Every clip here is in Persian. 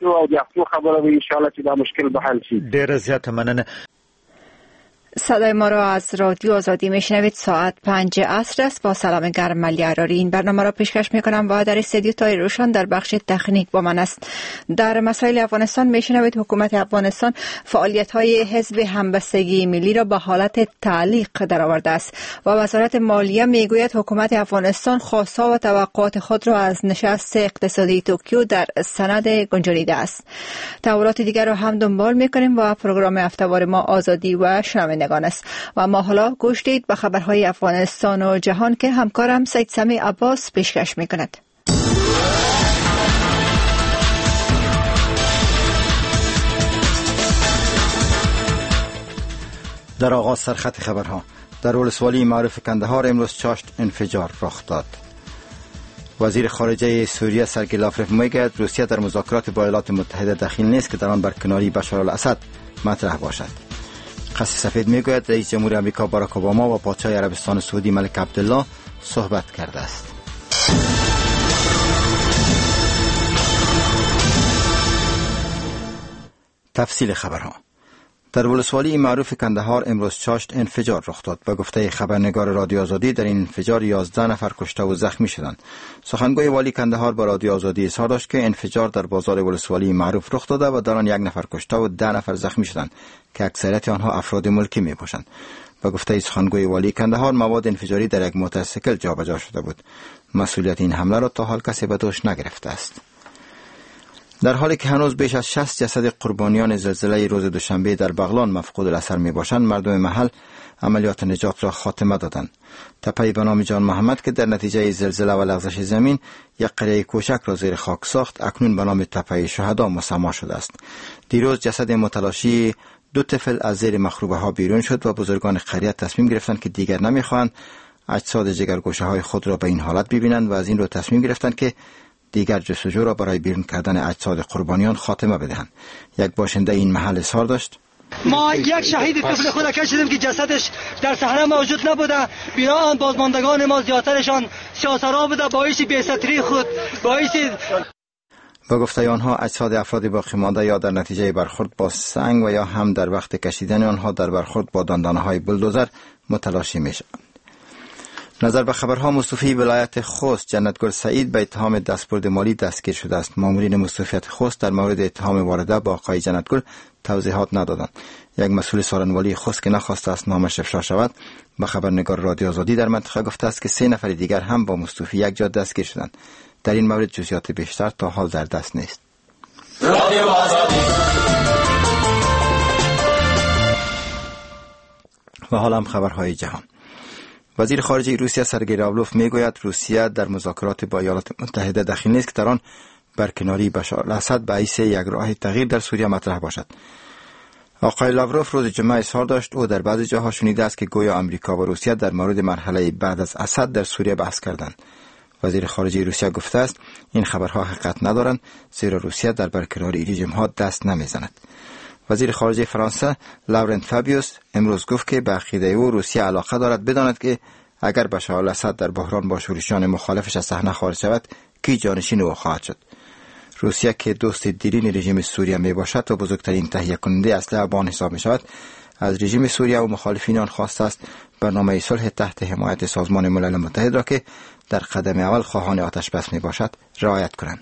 او د هفتو خبره وي ان شاء الله چې دا مشکل به حل شي. ډیره زیاته مننه. صدای ما را از رادیو آزادی میشنوید. ساعت 5 عصر است. با سلام گرم ملی عراری این برنامه را پیشکش میکنم و در استودیو تای روشن در بخش تکنیک با من است. در مسائل افغانستان میشنوید حکومت افغانستان فعالیت های حزب همبستگی ملی را به حالت تعلیق درآورده است و وزارت مالیه میگوید حکومت افغانستان خواستها و توقعات خود را از نشست اقتصادی توکیو در سند گنجانیده است. تحولات دیگر را هم دنبال میکنیم و پروگرام هفته‌وار ما آزادی و شنوندگان است و ما حالا گوش دید به خبرهای افغانستان و جهان که همکارم سید سمی عباس پیشکش میکند. در آغاز سرخط خبرها. در ولسوالی معروف کندهار امروز چاشت انفجار رخ داد. وزیر خارجه سوریه سرگی لاوروف میگوید روسیه در مذاکرات با ایالات متحده دخیل نیست که در آن برکناری بشار الاسد مطرح باشد. قصر سفید میگوید رئیس جمهور آمریکا باراک اوباما و پادشاه عربستان سعودی ملک عبدالله صحبت کرده است. تفصیل خبرها. در ولسوالی معروف کندهار امروز چاشت انفجار رخ داد. به گفته خبرنگار رادیو آزادی در این انفجار 11 نفر کشته و زخمی شدند. سخنگوی والی کندهار با رادیو آزادی اظهار داشت که انفجار در بازار ولسوالی معروف رخ داده و در آن 1 نفر کشته و 10 نفر زخمی شدند که اکثریت آنها افراد ملکی می باشند. به گفته سخنگوی والی کندهار مواد انفجاری در یک موتورسیکل جابجا شده بود. مسئولیت این حمله را تا حال کسی به دوش نگرفته است. در حالی که هنوز بیش از 60 جسد قربانیان زلزله روز دوشنبه در بغلان مفقود الاثر می باشند، مردم محل عملیات نجات را خاتمه دادند. تپه‌ای به نام جان محمد که در نتیجه زلزله و لغزش زمین یک قریه کوچک را زیر خاک ساخت، اکنون به نام تپه شهدا مسما شده است. دیروز جسد متلاشی 2 طفل از زیر مخروبه ها بیرون شد و بزرگان قریه تصمیم گرفتند که دیگر نمیخواهند اجساد جگرگوشه های خود را به این حالت ببینند و از این رو تصمیم گرفتند که دیگر جستجو را برای بیرون کردن اجساد قربانیان خاتمه بدهند. یک باشنده این محل اظهار داشت: ما یک شهید طفل خود کشیدیم که جسدش در صحنه موجود نبوده. بنابراین بازماندگان ما زیادترشان سیاه‌سرا بوده، باعث بی‌ستری خود باعث. با گفته آنها اجساد افراد باقی مانده یا در نتیجه برخورد با سنگ و یا هم در وقت کشیدن آنها در برخورد با دندانه‌های بولدوزر متلاشی می‌شوند. نظر به خبرها، مستوفی ولایت خوست جنتگل سعید به اتهام دستبرد مالی دستگیر شده است. مامورین مستوفیت خوست در مورد اتهام وارده با آقای جنتگل توضیحات ندادند. یک مسئول سالنوالی خوست که نخواسته است نامش افشا شود به خبرنگار رادیو آزادی در منطقه گفته است که 3 نفر دیگر هم با مستوفی یک جا دستگیر شدند. در این مورد جزئیات بیشتر تا حال در دست نیست. و حالا هم خبرهای جهان. وزیر خارجه روسیه سرگی لاوروف میگوید روسیه در مذاکرات با ایالات متحده دخیل نیست که در آن برکناری بشار الاسد باعث یک راه تغییر در سوریه مطرح باشد. آقای لاوروف روز جمعه اظهار داشت او در بعضی جاها شنیده است که گویا آمریکا و روسیه در مورد مرحله بعد از اسد در سوریه بحث کردند. وزیر خارجه روسیه گفته است این خبرها حقیقت ندارند، زیرا روسیه در برقراری رژیم‌ها دست نمیزند. وزیر خارجه فرانسه لورنت فابیوس امروز گفت که به عقیده او روسیه علاقه دارد بداند که اگر بشار الاسد در بحران با شورشیان مخالفش از صحنه خارج شود کی جانشین او خواهد شد. روسیه که دوست دیرین رژیم سوریه می باشد و بزرگترین تهیه کننده اسلحه به آن حساب می شود، از رژیم سوریه و مخالفین آن خواسته است برنامه صلح تحت حمایت سازمان ملل متحد را که در قدم اول خواهان آتش بس می باشد رعایت کنند.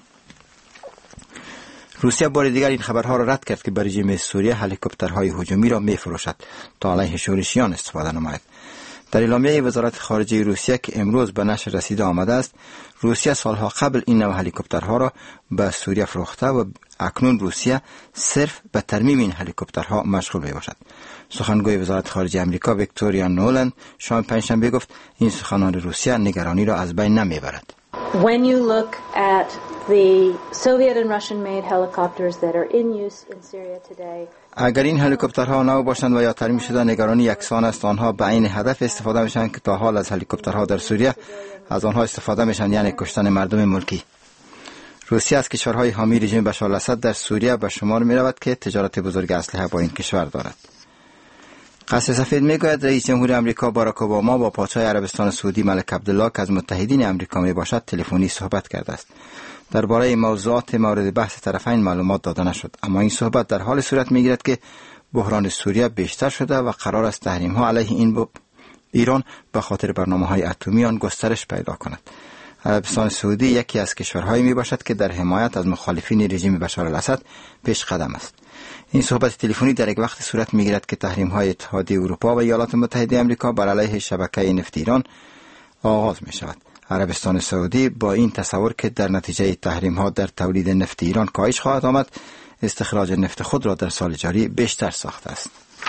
روسیه بار دیگر این خبرها را رد کرد که بر رژیم سوریه هلیکوپترهای هجومی را می فروشد تا علیه شورشیان استفاده نماید. در اعلامیه وزارت خارجه روسیه که امروز به نشر رسیده آمده است، روسیه سالها قبل این نوع هلیکوپترها را به سوریه فروخته و اکنون روسیه صرف به ترمیم این هلیکوپترها مشغول می باشد. سخنگوی وزارت خارجه آمریکا ویکتوریا نولند شام پنجشنبه گفت این سخنان روسیه نگرانی را از بین نمیبرد. When you look at the Soviet and Russian-made helicopters that are in use in Syria today, اگر این هلیکوپترها نو باشند و یا ترمیم شده نگرانی یکسان است آنها به عین هدف استفاده میشن که تا حال از هلیکوپترها در سوریه از آنها استفاده میشن، یعنی کشتن مردم ملکی. روسیه از کشورهای حامی رژیم بشار الاسد در سوریه به شمار می رود که تجارت بزرگ اسلحه با این کشور دارد. قصر سفید میگوید رئیس جمهور آمریکا باراک اوباما با پادشاه عربستان سعودی ملک عبدالله که از متحدین آمریکا می باشد تلفنی صحبت کرده است. درباره موضوعات مورد بحث طرفین معلومات داده نشد، اما این صحبت در حال صورت میگیرد که بحران سوریه بیشتر شده و قرار است تحریم ها علیه این ایران به خاطر برنامه‌های اتمی آن گسترش پیدا کند. عربستان سعودی یکی از کشورهایی می باشد که در حمایت از مخالفین رژیم بشار الاسد پیش قدم است. این صحبت تلفنی در یک وقت صورت میگیرد که تحریم های اتحادیه اروپا و ایالات متحده آمریکا بر علیه شبکه نفت ایران آغاز می شود. عربستان سعودی با این تصور که در نتیجه تحریم ها در تولید نفت ایران کاهش خواهد آمد، استخراج نفت خود را در سال جاری بیشتر ساخته است.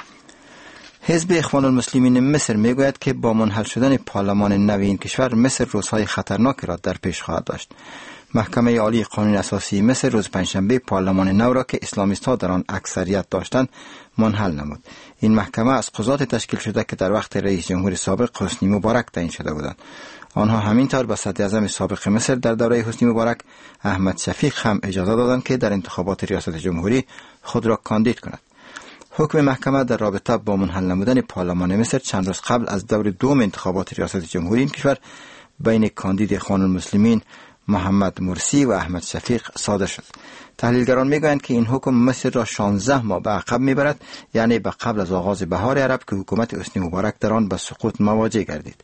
حزب اخوان المسلمین مصر میگوید که با منحل شدن پارلمان نو این کشور مصر روزهای خطرناکی را در پیش خواهد داشت. محکمه عالی قانون اساسی مصر روز پنجشنبه پارلمان نو را که اسلامیست‌ها در آن اکثریت داشتند منحل نمود. این محکمه از قضات تشکیل شده که در وقت رئیس جمهور سابق حسنی مبارک تعیین شده بودند. آنها همینطور به صدر اعظم سابق مصر در دوره حسنی مبارک احمد شفیق هم اجازه دادند که در انتخابات ریاست جمهوری خود را کاندید کند. حکم محکمه در رابطه با منحل نمودن پارلمان مصر چند روز قبل از دور دوم انتخابات ریاست جمهوری این کشور بین کاندید اخوان المسلمین محمد مرسی و احمد شفیق صادر شد. تحلیلگران میگویند که این حکم مصر را 16 ماه به عقب میبرد، یعنی به قبل از آغاز بهار عرب که حکومت حسنی مبارک در آن به سقوط مواجه گردید.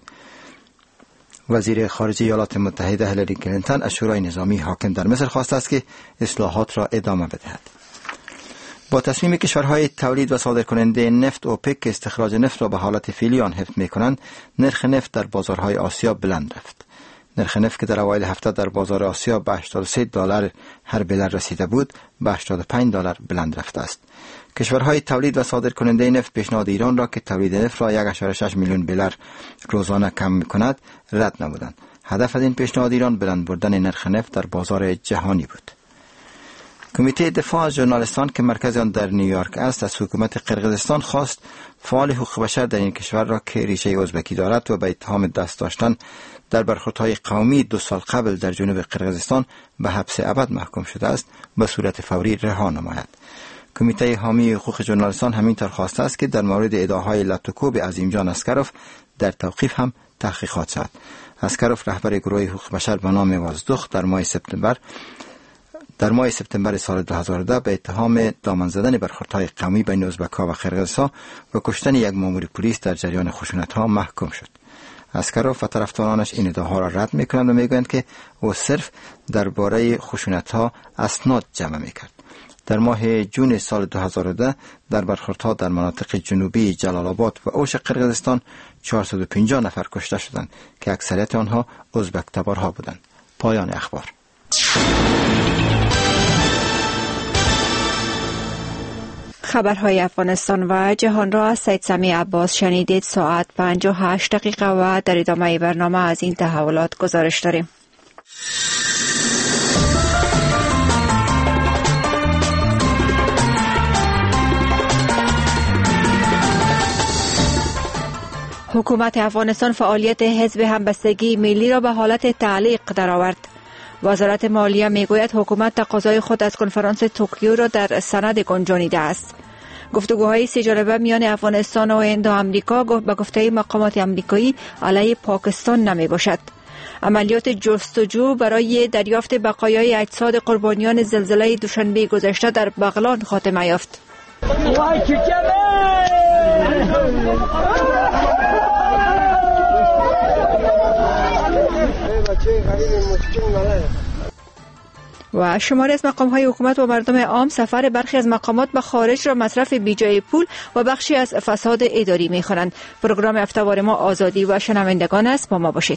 وزیر خارجه ایالات متحده هیلاری کلینتون از شورای نظامی حاکم در مصر خواسته است که اصلاحات را ادامه بدهد. با تصمیم کشورهای تولید و صادرکننده نفت اوپک که استخراج نفت را به حالت فعلی آن حفظ می‌کنند، نرخ نفت در بازارهای آسیا بلند رفت. نرخ نفت که در اوایل هفته در بازار آسیا به $83 هر بلر رسیده بود، به $85 بلند رفته است. کشورهای تولید و صادرکننده نفت پیشنهاد ایران را که تولید نفت را 1.6 میلیون بلر روزانه کم می‌کند رد نمودند. هدف از این پیشنهاد ایران بلند بردن نرخ نفت در بازار جهانی بود. کمیته دفاع از ژورنالیستان که مرکز آن در نیویورک است از حکومت قرقیزستان خواست فعال حقوق بشر در این کشور را که ریشه ازبکی دارد و به اتهام دست داشتن در برخوردهای قومی 2 سال قبل در جنوب قرقیزستان به حبس ابد محکوم شده است به صورت فوری رها نماید. کمیته حامی حقوق ژورنالیستان همینطور خواسته است که در مورد ادعاهای لطوکوب عظیمجان اسکروف در توقیف هم تحقیقات شود. اسکروف رهبر گروه حقوق بشر به نام وازدوخ در ماه سپتامبر سال 2010 به اتهام دامن زدن برخوردهای قومی بین ازبک‌ها و قرقیزها و کشتن یک مامور پلیس در جریان خشونت‌ها محکوم شد. اسکروف و طرفدارانش این ادعاها را رد می‌کنند و می‌گویند که او صرف درباره خشونت‌ها اسناد جمع می‌کرد. در ماه جون سال 2010 در برخوردها در مناطق جنوبی جلال آباد و اوش قرقیزستان 450 نفر کشته شدند که اکثریت آنها ازبک تبارها بودند. پایان اخبار. خبرهای افغانستان و جهان را از سید سمی عباس شنیدید. ساعت 58 و در ادامه برنامه از این تحولات گزارش داریم. حکومت افغانستان فعالیت حزب همبستگی ملی را به حالت تعلیق درآورد. وزارت مالیه میگوید حکومت تقاضای خود از کنفرانس توکیو را در سند گنجانیده است. گفتگوهای 3 جانبه میان افغانستان و هند و آمریکا به گفته مقامات آمریکایی علیه پاکستان نمی باشد. عملیات جستجو برای دریافت بقایای اجساد قربانیان زلزله دوشنبه گذشته در بغلان خاتمه یافت. و شماری از مقام‌های حکومت و مردم عام سفر برخی از مقامات به خارج را مصرف بیجای پول و بخشی از فساد اداری می‌خوانند. پروگرام هفته‌وار ما آزادی و شنوندگان است. با ما باشید.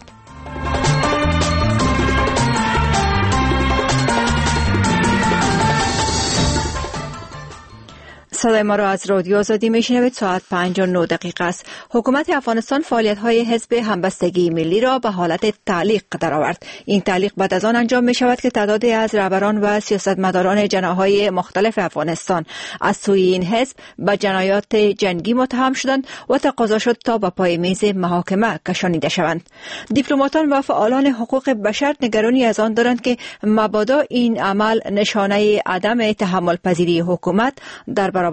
صدای ما را از رادیو آزادی میشنوید. ساعت 5:09 است. حکومت افغانستان فعالیت‌های حزب همبستگی ملی را به حالت تعلیق درآورد. این تعلیق بعد از آن انجام می شود که تعدادی از رهبران و سیاستمداران جناح‌های مختلف افغانستان از سوی این حزب به جنایات جنگی متهم شدند و تقاضا شد تا به پای میز محاکمه کشانیده شوند. دیپلماتان و فعالان حقوق بشر نگرانی از آن دارند که مبادا این عمل نشانه عدم تحمل پذیری حکومت در برابر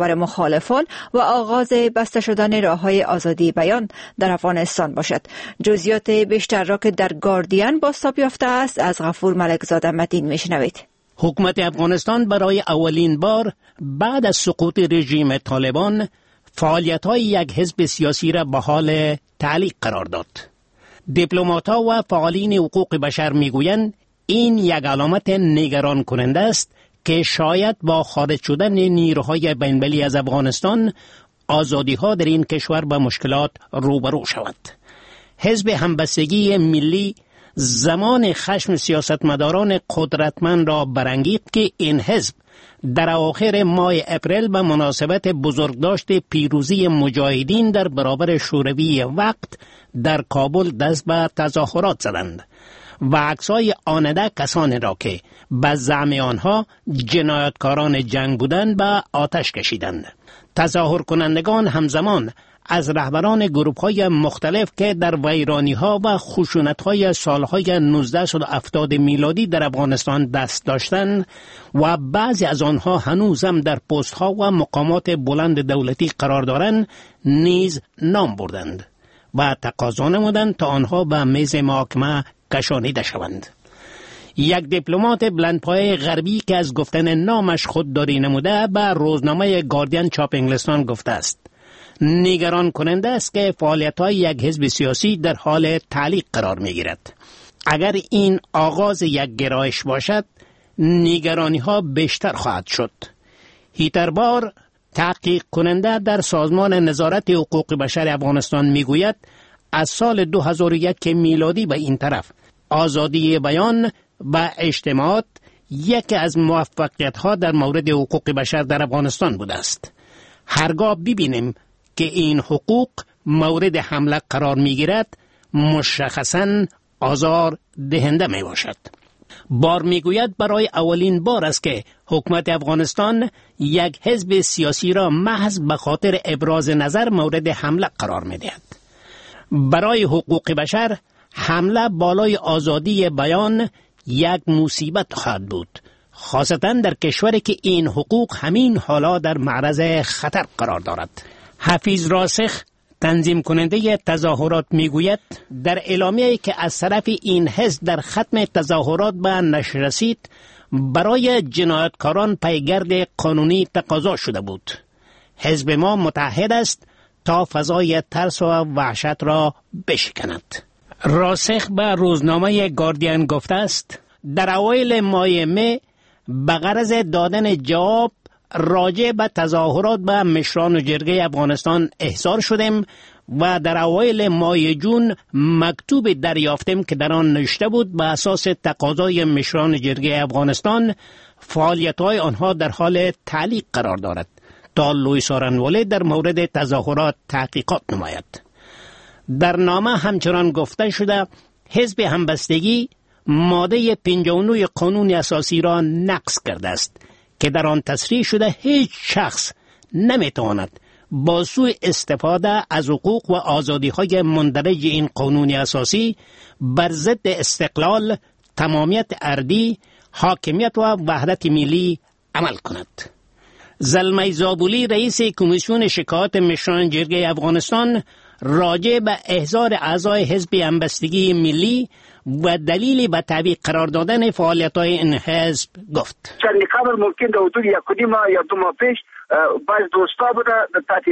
برابر مخالفان و آغاز بسته شدن راه‌های آزادی بیان در افغانستان باشد. جزئیات بیشتر را که در گاردین بازتاب یافته است از غفور ملکزاده متین میشنوید. حکومت افغانستان برای اولین بار بعد از سقوط رژیم طالبان فعالیت‌های یک حزب سیاسی را به حال تعلیق قرار داد. دیپلمات‌ها و فعالین حقوق بشر میگویند این یک علامت نگران کننده است که شاید با خارج شدن نیروهای بین‌المللی از افغانستان آزادی‌ها در این کشور با مشکلات روبرو شود. حزب همبستگی ملی زمان خشم سیاستمداران قدرتمند را برانگیخت که این حزب در اواخر ماه اپریل به مناسبت بزرگداشت پیروزی مجاهدین در برابر شوروی وقت در کابل دست به تظاهرات زدند و عکس‌های آنده کسانی را که به زعم آنها جنایتکاران جنگ بودند به آتش کشیدند. تظاهر کنندگان همزمان از رهبران گروه‌های مختلف که در ویرانی‌ها و خشونت‌های سال‌های 1970 میلادی در افغانستان دست داشتند و بعضی از آنها هنوزم در پست‌ها و مقامات بلند دولتی قرار دارند نیز نام بردند و تقاضا نمودند تا آنها به میز محاکمه کشانیده شوند. یک دیپلمات بلندپایه غربی که از گفتن نامش خودداری نموده به روزنامه گاردین چاپ انگلستان گفته است نگران کننده است که فعالیت‌های یک حزب سیاسی در حال تعلیق قرار می‌گیرد. اگر این آغاز یک گرایش باشد نگرانی‌ها بیشتر خواهد شد. هیتربار تحقیق کننده در سازمان نظارت حقوق بشر افغانستان میگوید از سال 2001 میلادی به این طرف آزادی بیان و اجتماعات یکی از موفقیت‌ها در مورد حقوق بشر در افغانستان بوده است. هرگاه ببینیم که این حقوق مورد حمله قرار می‌گیرد مشخصاً آزار دهنده میباشد. بار میگوید برای اولین بار است که حکومت افغانستان یک حزب سیاسی را محض به خاطر ابراز نظر مورد حمله قرار می‌دهد. برای حقوق بشر حمله بالای آزادی بیان یک مصیبت خواهد بود، خاصتاً در کشوری که این حقوق همین حالا در معرض خطر قرار دارد. حفیظ راسخ تنظیم کننده تظاهرات میگوید در اعلامیه‌ای که از طرف این حزب در ختم تظاهرات به نشر رسید برای جنایتکاران پیگرد قانونی تقاضا شده بود. حزب ما متحد است تا فضای ترس و وحشت را بشکند. راسخ به روزنامه گاردین گفته است در اوایل ماه می به غرض دادن جواب راجع به تظاهرات به مشران جرگه افغانستان احضار شدیم و در اوایل ماه جون مکتوب دریافتیم که در آن نوشته بود به اساس تقاضای مشران جرگه افغانستان فعالیت‌های آنها در حال تعلیق قرار دارد تا لوئیس آرنواله در مورد تظاهرات تحقیقات نماید. در نامه همچنان گفته شده حزب همبستگی ماده 59 قانون اساسی را نقض کرده است که در آن تصریح شده هیچ شخص نمیتواند با سوء استفاده از حقوق و آزادی‌های مندرج این قانون اساسی بر ضد استقلال، تمامیت ارضی، حاکمیت و وحدت ملی عمل کند. زلمه زابولی رئیس کمیسیون شکایات مشران جرگه افغانستان راجع به احضار اعضای حزب همبستگی ملی و دلیل به تعویق قرار دادن فعالیت‌های این حزب گفت. چند قبل ممکن در حدود 1 ماه یا 2 ماه پیش بعض دوستا بوده تحت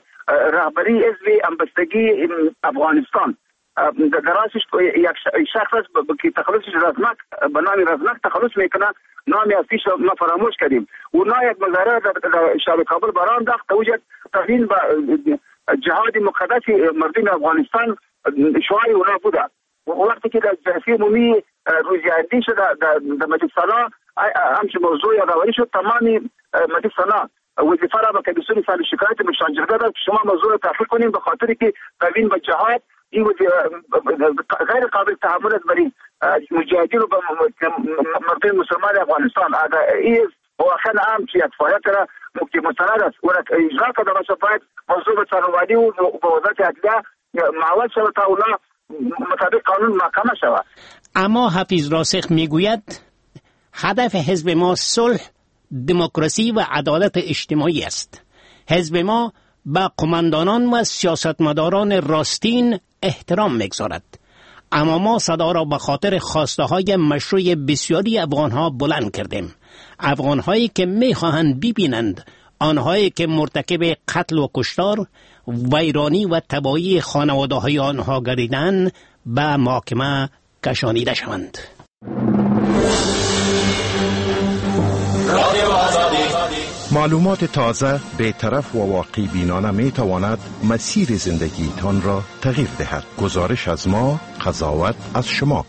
رهبری حزب همبستگی افغانستان در راسش یک شخص که تخلصش رزمک به نام رزمک تخلص میکنه، نام اصلیش ما فراموش کردیم. اونا یک مظاهره در شهر کابل بران انداخت توجد تحلیل به جهاد مقدس مردم افغانستان شعار اونا بوده. وقتی که در جلسه عمومی روزیاردی شد در مجلس سنا همچه موضوع یادآوری شد، تمام مجلس سنا وظیفه را به کمیسیون صاحب شکایت مشران جرگه داد که شما موضوع را تحقیق کنیم به خاطر که تبیین به جهاد این غیر قابل تحمل است برای مجاهدین و مردم مسلمان افغانستان. این واقعا هم که یک فعالیت را مستند است و اجرا کرده باشه باید موضوع به ثانوانی و به وزارت عدلیه معول شود تا اونا مطابق قانون محکمه شود. اما حفیظ راسخ میگوید هدف حزب ما صلح، دموکراسی و عدالت اجتماعی است. حزب ما به قماندانان و سیاستمداران راستین احترام می‌گذارد، اما ما صدا را به خاطر خواسته های مشروع بسیاری افغانها بلند کردیم. افغانهایی که می‌خواهند ببینند آنهایی که مرتکب قتل و کشتار، ویرانی و تباهی خانواده‌های آنها گردیدند به محاکمه کشانیده شوند. معلومات تازه، بی‌طرف و واقع بینانه می تواند مسیر زندگیتان را تغییر دهد. گزارش از ما، قضاوت از شما.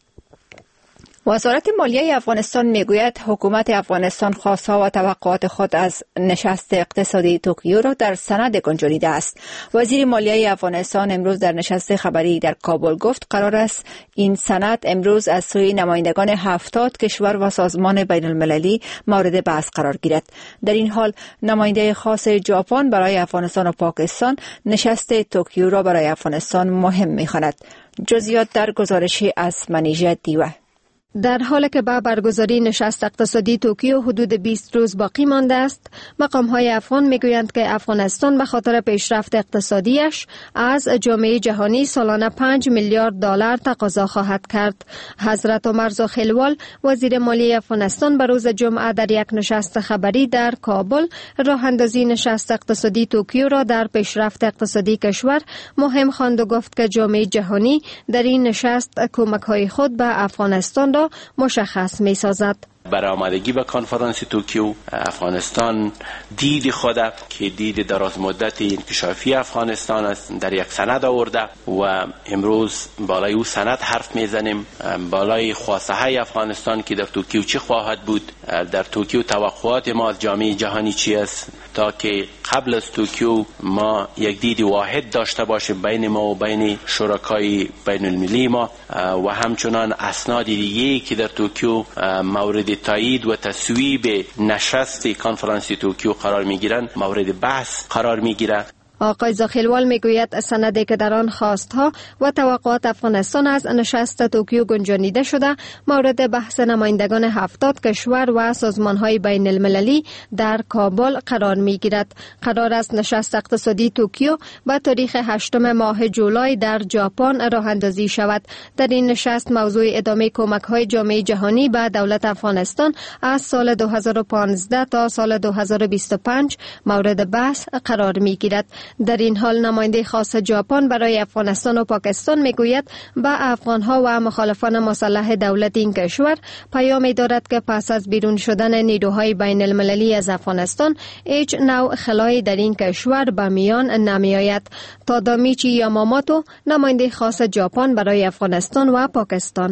وزارت مالیه افغانستان میگوید حکومت افغانستان خواستها و توقعات خود از نشست اقتصادی توکیو را در سند گنجانیده است. وزیر مالیه افغانستان امروز در نشست خبری در کابل گفت قرار است این سند امروز از سوی نمایندگان 70 کشور و سازمان بین المللی مورد بحث قرار گیرد. در این حال نماینده خاص ژاپن برای افغانستان و پاکستان نشست توکیو را برای افغانستان مهم می‌خواند. جزئیات در گزارش از منیژه دیوه. در حالی که با برگزاری نشست اقتصادی توکیو حدود 20 روز باقی مانده است، مقام‌های افغان میگویند که افغانستان به خاطر پیشرفت اقتصادیش از جامعه جهانی سالانه 5 میلیارد دلار تقاضا خواهد کرد. حضرت عمر زاخیلوال وزیر مالیه افغانستان به روز جمعه در یک نشست خبری در کابل راه اندازی نشست اقتصادی توکیو را در پیشرفت اقتصادی کشور مهم خواند و گفت که جامعه جهانی در این نشست کمک‌های خود به افغانستان را مشخص می سازد. برای آمادگی به کنفرانس توکیو افغانستان دید خود که دید دراز مدت انکشافی افغانستان است در یک سند آورده و امروز بالای او سند حرف میزنیم، بالای خواسته های افغانستان که در توکیو چه خواهد بود، در توکیو توقعات ما از جامعه جهانی چی است، تا که قبل از توکیو ما یک دید واحد داشته باشیم بین ما و بین شرکای بین المللی ما و همچنان اسناد دیگه که در توکیو مورد تایید و تصویب نشست کنفرانس توکیو قرار میگیرند مورد بحث قرار میگیره. آقای زاخیلوال میگوید سندی که در آن خواستها و توقعات افغانستان از نشست توکیو گنجانیده شده مورد بحث نمایندگان 70 کشور و سازمان‌های بین المللی در کابل قرار میگیرد. قرار است نشست اقتصادی توکیو به تاریخ 8 ماه جولای در ژاپن راه اندازی شود. در این نشست موضوع ادامه کمک‌های جامعه جهانی به دولت افغانستان از سال 2015 تا سال 2025 مورد بحث قرار میگیرد. در این حال نماینده خاص ژاپن برای افغانستان و پاکستان میگوید به افغانها و مخالفان مسلح دولت این کشور پیامی دارد که پس از بیرون شدن نیروهای بین المللی از افغانستان هیچ نوع خلایی در این کشور به میان نمی آید. تادامیچی یاماماتو نماینده خاص ژاپن برای افغانستان و پاکستان: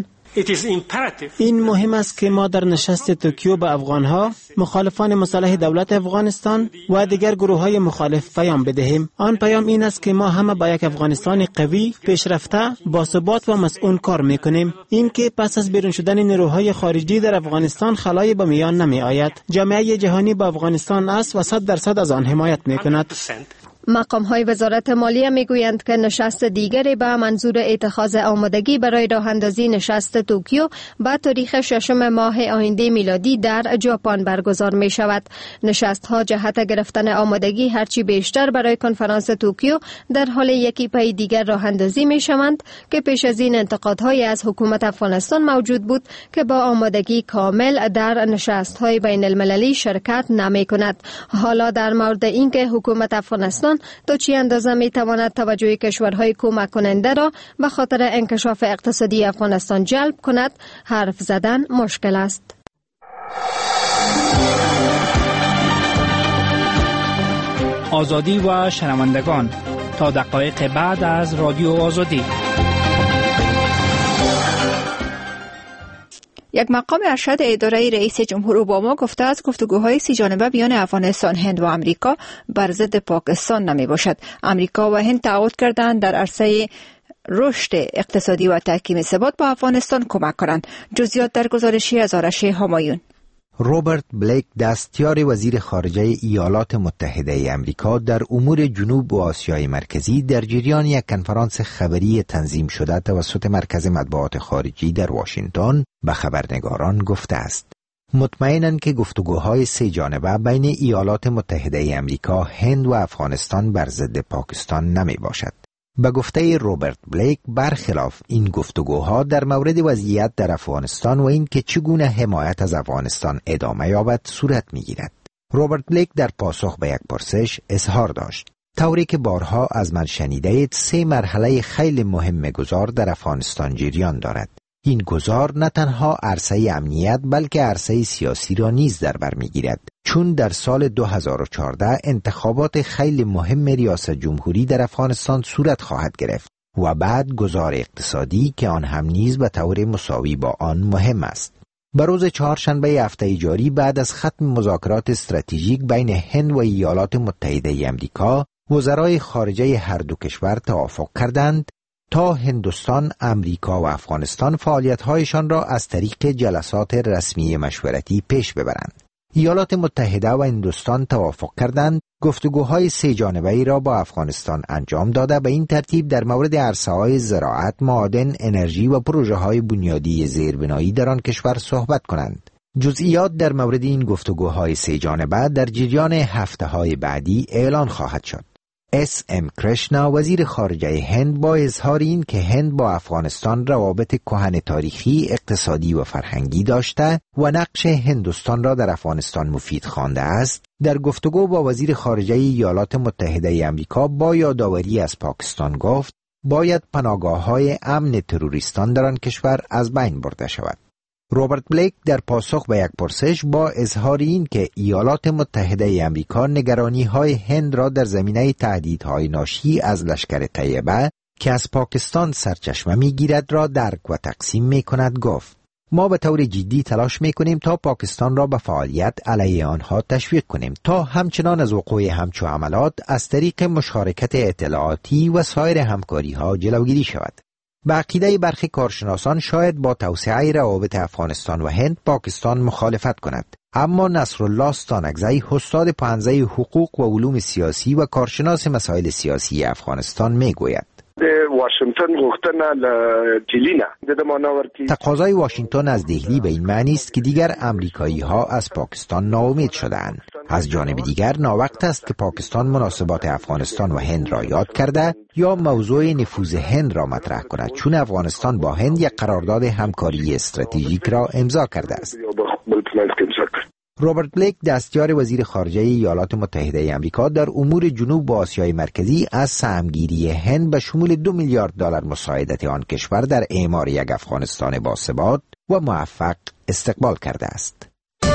این مهم است که ما در نشست توکیو به افغانها، مخالفان مسلح دولت افغانستان و دیگر گروه‌های مخالف پیام بدهیم. آن پیام این است که ما همه با یک افغانستان قوی، پیشرفته، باثبات و مسئول کار می‌کنیم. این که پس از بیرون شدن نیروهای خارجی در افغانستان خلایی به میان نمی آید. جامعه جهانی با افغانستان است و 100% از آن حمایت می‌کند. مقام‌های وزارت مالیه میگویند که نشست دیگری به منظور اتخاذ آمادگی برای راه اندازی نشست توکیو به تاریخ 6 ماه آینده میلادی در ژاپن برگزار می شود. نشست‌ها جهت گرفتن آمادگی هرچی بیشتر برای کنفرانس توکیو در حال یکی پی دیگر راه اندازی می شوند که پیش از این انتقادهای از حکومت افغانستان موجود بود که با آمادگی کامل در نشست‌های بین المللی شرکت نمی کند. حالا در مورد اینکه حکومت افغانستان تا چی اندازه می تواند توجه کشورهای کمک کننده را به خاطر انکشاف اقتصادی افغانستان جلب کند حرف زدن مشکل است. آزادی و شنوندگان، تا دقایق بعد از رادیو آزادی. یک مقام ارشد اداره رئیس جمهور اوباما گفته است گفتگوهای 3 جانبه میان افغانستان، هند و امریکا بر ضد پاکستان نمی باشد. امریکا و هند تعهد کردند در عرصه رشد اقتصادی و تحکیم ثبات با افغانستان کمک کنند. جزئیات در گزارشی از آرش همایون. روبرت بلیک، دستیار وزیر خارجه ایالات متحده امریکا در امور جنوب و آسیای مرکزی، در جریان یک کنفرانس خبری تنظیم شده توسط مرکز مطبوعات خارجی در واشنگتن به خبرنگاران گفته است: مطمئنند که گفتگوهای سه جانبه بین ایالات متحده امریکا، هند و افغانستان بر ضد پاکستان نمی باشد. به گفته روبرت بلیک، برخلاف این گفتگوها در مورد وضعیت در افغانستان و این که چگونه حمایت از افغانستان ادامه یابد صورت می گیرد. روبرت بلیک در پاسخ به یک پرسش اظهار داشت: طوری که بارها از من شنیدید، 3 مرحله خیلی مهم گذار در افغانستان جریان دارد. این گذار نه تنها عرصه امنیت بلکه عرصه سیاسی را نیز در بر می‌گیرد، چون در سال 2014 انتخابات خیلی مهم ریاست جمهوری در افغانستان صورت خواهد گرفت و بعد گذار اقتصادی که آن هم نیز به طور مساوی با آن مهم است. به روز چهارشنبه هفته جاری بعد از ختم مذاکرات استراتژیک بین هند و ایالات متحده آمریکا، وزرای خارجه هر دو کشور توافق کردند تا هندوستان، امریکا و افغانستان فعالیت‌هایشان را از طریق جلسات رسمی مشورتی پیش ببرند. ایالات متحده و هندوستان توافق کردند گفتگوهای 3 جانبه‌ای را با افغانستان انجام داده به این ترتیب در مورد عرصه‌های زراعت، معادن، انرژی و پروژه‌های بنیادی زیربنایی در آن کشور صحبت کنند. جزئیات در مورد این گفتگوهای 3 جانبه در جریان هفته‌های بعدی اعلان خواهد شد. ام کرشنا، وزیر خارجه هند، با اظهار این که هند با افغانستان روابط کهن تاریخی، اقتصادی و فرهنگی داشته و نقش هندوستان را در افغانستان مفید خوانده است، در گفتگو با وزیر خارجه ایالات متحده آمریکا با یادآوری از پاکستان گفت باید پناهگاه‌های امن تروریستان در آن کشور از بین برده شود. روبرت بلیک در پاسخ به یک پرسش با اظهار این که ایالات متحده آمریکا نگرانی‌های هند را در زمینه تهدیدهای ناشی از لشکر طیبه که از پاکستان سرچشمه می‌گیرد را درک و تقسیم می‌کند گفت: ما به طور جدی تلاش می‌کنیم تا پاکستان را به فعالیت علیه آنها تشویق کنیم تا همچنان از وقوع همچو عملات از طریق مشارکت اطلاعاتی و سایر همکاری‌ها جلوگیری شود. به عقیده برخی کارشناسان شاید با توسعه روابط افغانستان و هند پاکستان مخالفت کند، اما نصرالله ستانکزی، استاد پانزه حقوق و علوم سیاسی و کارشناس مسائل سیاسی افغانستان میگوید: تقاضای واشنگتن از دهلی به این معنی است که دیگر امریکایی ها از پاکستان ناامید شده‌اند. از جانب دیگر ناوقت است که پاکستان مناسبات افغانستان و هند را یاد کرده یا موضوع نفوذ هند را مطرح کند، چون افغانستان با هند یک قرارداد همکاری استراتژیک را امضا کرده است. روبرت بلیک، دستیار وزیر خارجه ایالات متحده آمریکا در امور جنوب و آسیای مرکزی، از سهمگیری هند به شمول $2 میلیارد مساعدت آن کشور در اعمار یک افغانستان باثبات و موفق استقبال کرده است.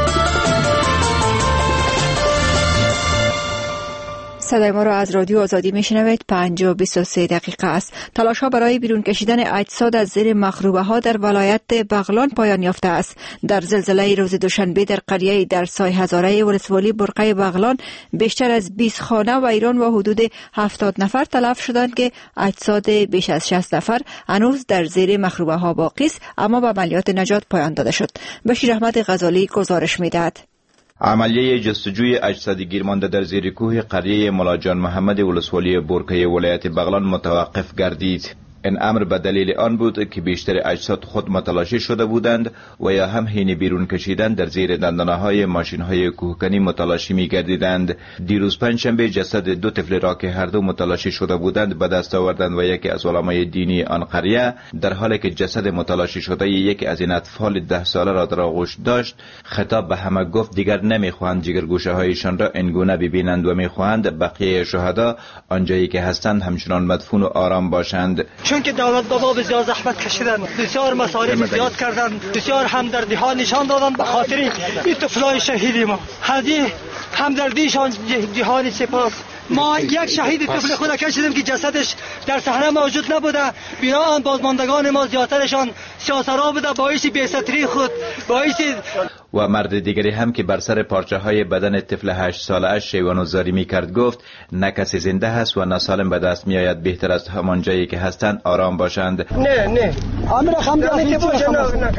صدای ما را از رادیو آزادی میشنوید. 5:23 است. تلاش ها برای بیرون کشیدن اجساد از زیر مخروبه ها در ولایت بغلان پایان یافته است. در زلزله روز دوشنبه در قریه در سای هزاره ولسوالی برقه بغلان بیشتر از 20 خانه و ایران و حدود 70 نفر تلف شدند که اجساد بیش از 60 نفر هنوز در زیر مخروبه ها باقی است، اما به عملیات نجات پایان داده شد. بشیر احمد غزالی گزارش میدهد. عملیه جستجوی اجساد گیرمانده در زیر کوه قریه ملاجان محمد ولسوالی برکه ولایت بغلان متوقف گردید. این امر به دلیل آن بود که بیشتر اجساد خود متلاشی شده بودند و یا هم حین بیرون کشیدن در زیر دندانه‌های ماشین‌های کوهکنی متلاشی می‌گردیدند. دیروز پنجشنبه جسد 2 طفل را که هر دو متلاشی شده بودند به دست آوردند و یکی از علمای دینی آن قریه، در حالی که جسد متلاشی شده یکی از این اطفال 10 ساله را در آغوش داشت، خطاب به همه گفت دیگر نمی‌خواهند جگرگوشه‌هایشان را اینگونه ببینند و می‌خواهند بقیه شهدا آنجایی که هستند همچنان مدفون و آرام باشند. چون که دولت بابا بسیار زحمت کشیدن، بسیار مصارف زیاد کردن، بسیار همدردی ها نشان دادن به خاطر این طفلای شهید ما. هدیه همدردیشان جهان سپاس. ما یک شهید طفل خود کشیدیم که جسدش در صحنه موجود نبوده. بنابراین بازماندگان ما زیادترشان سیاسرا بوده، باعث بی‌ستری خود باعث. و مرد دیگری هم که بر سر پارچه های بدن طفل 8 ساله اش شیوان‌وزاری می کرد گفت نه کسی زنده هست و نه سالم به دست می آید، بهتر است همان جایی که هستند آرام باشند. نه امر خمدانی که باشه نه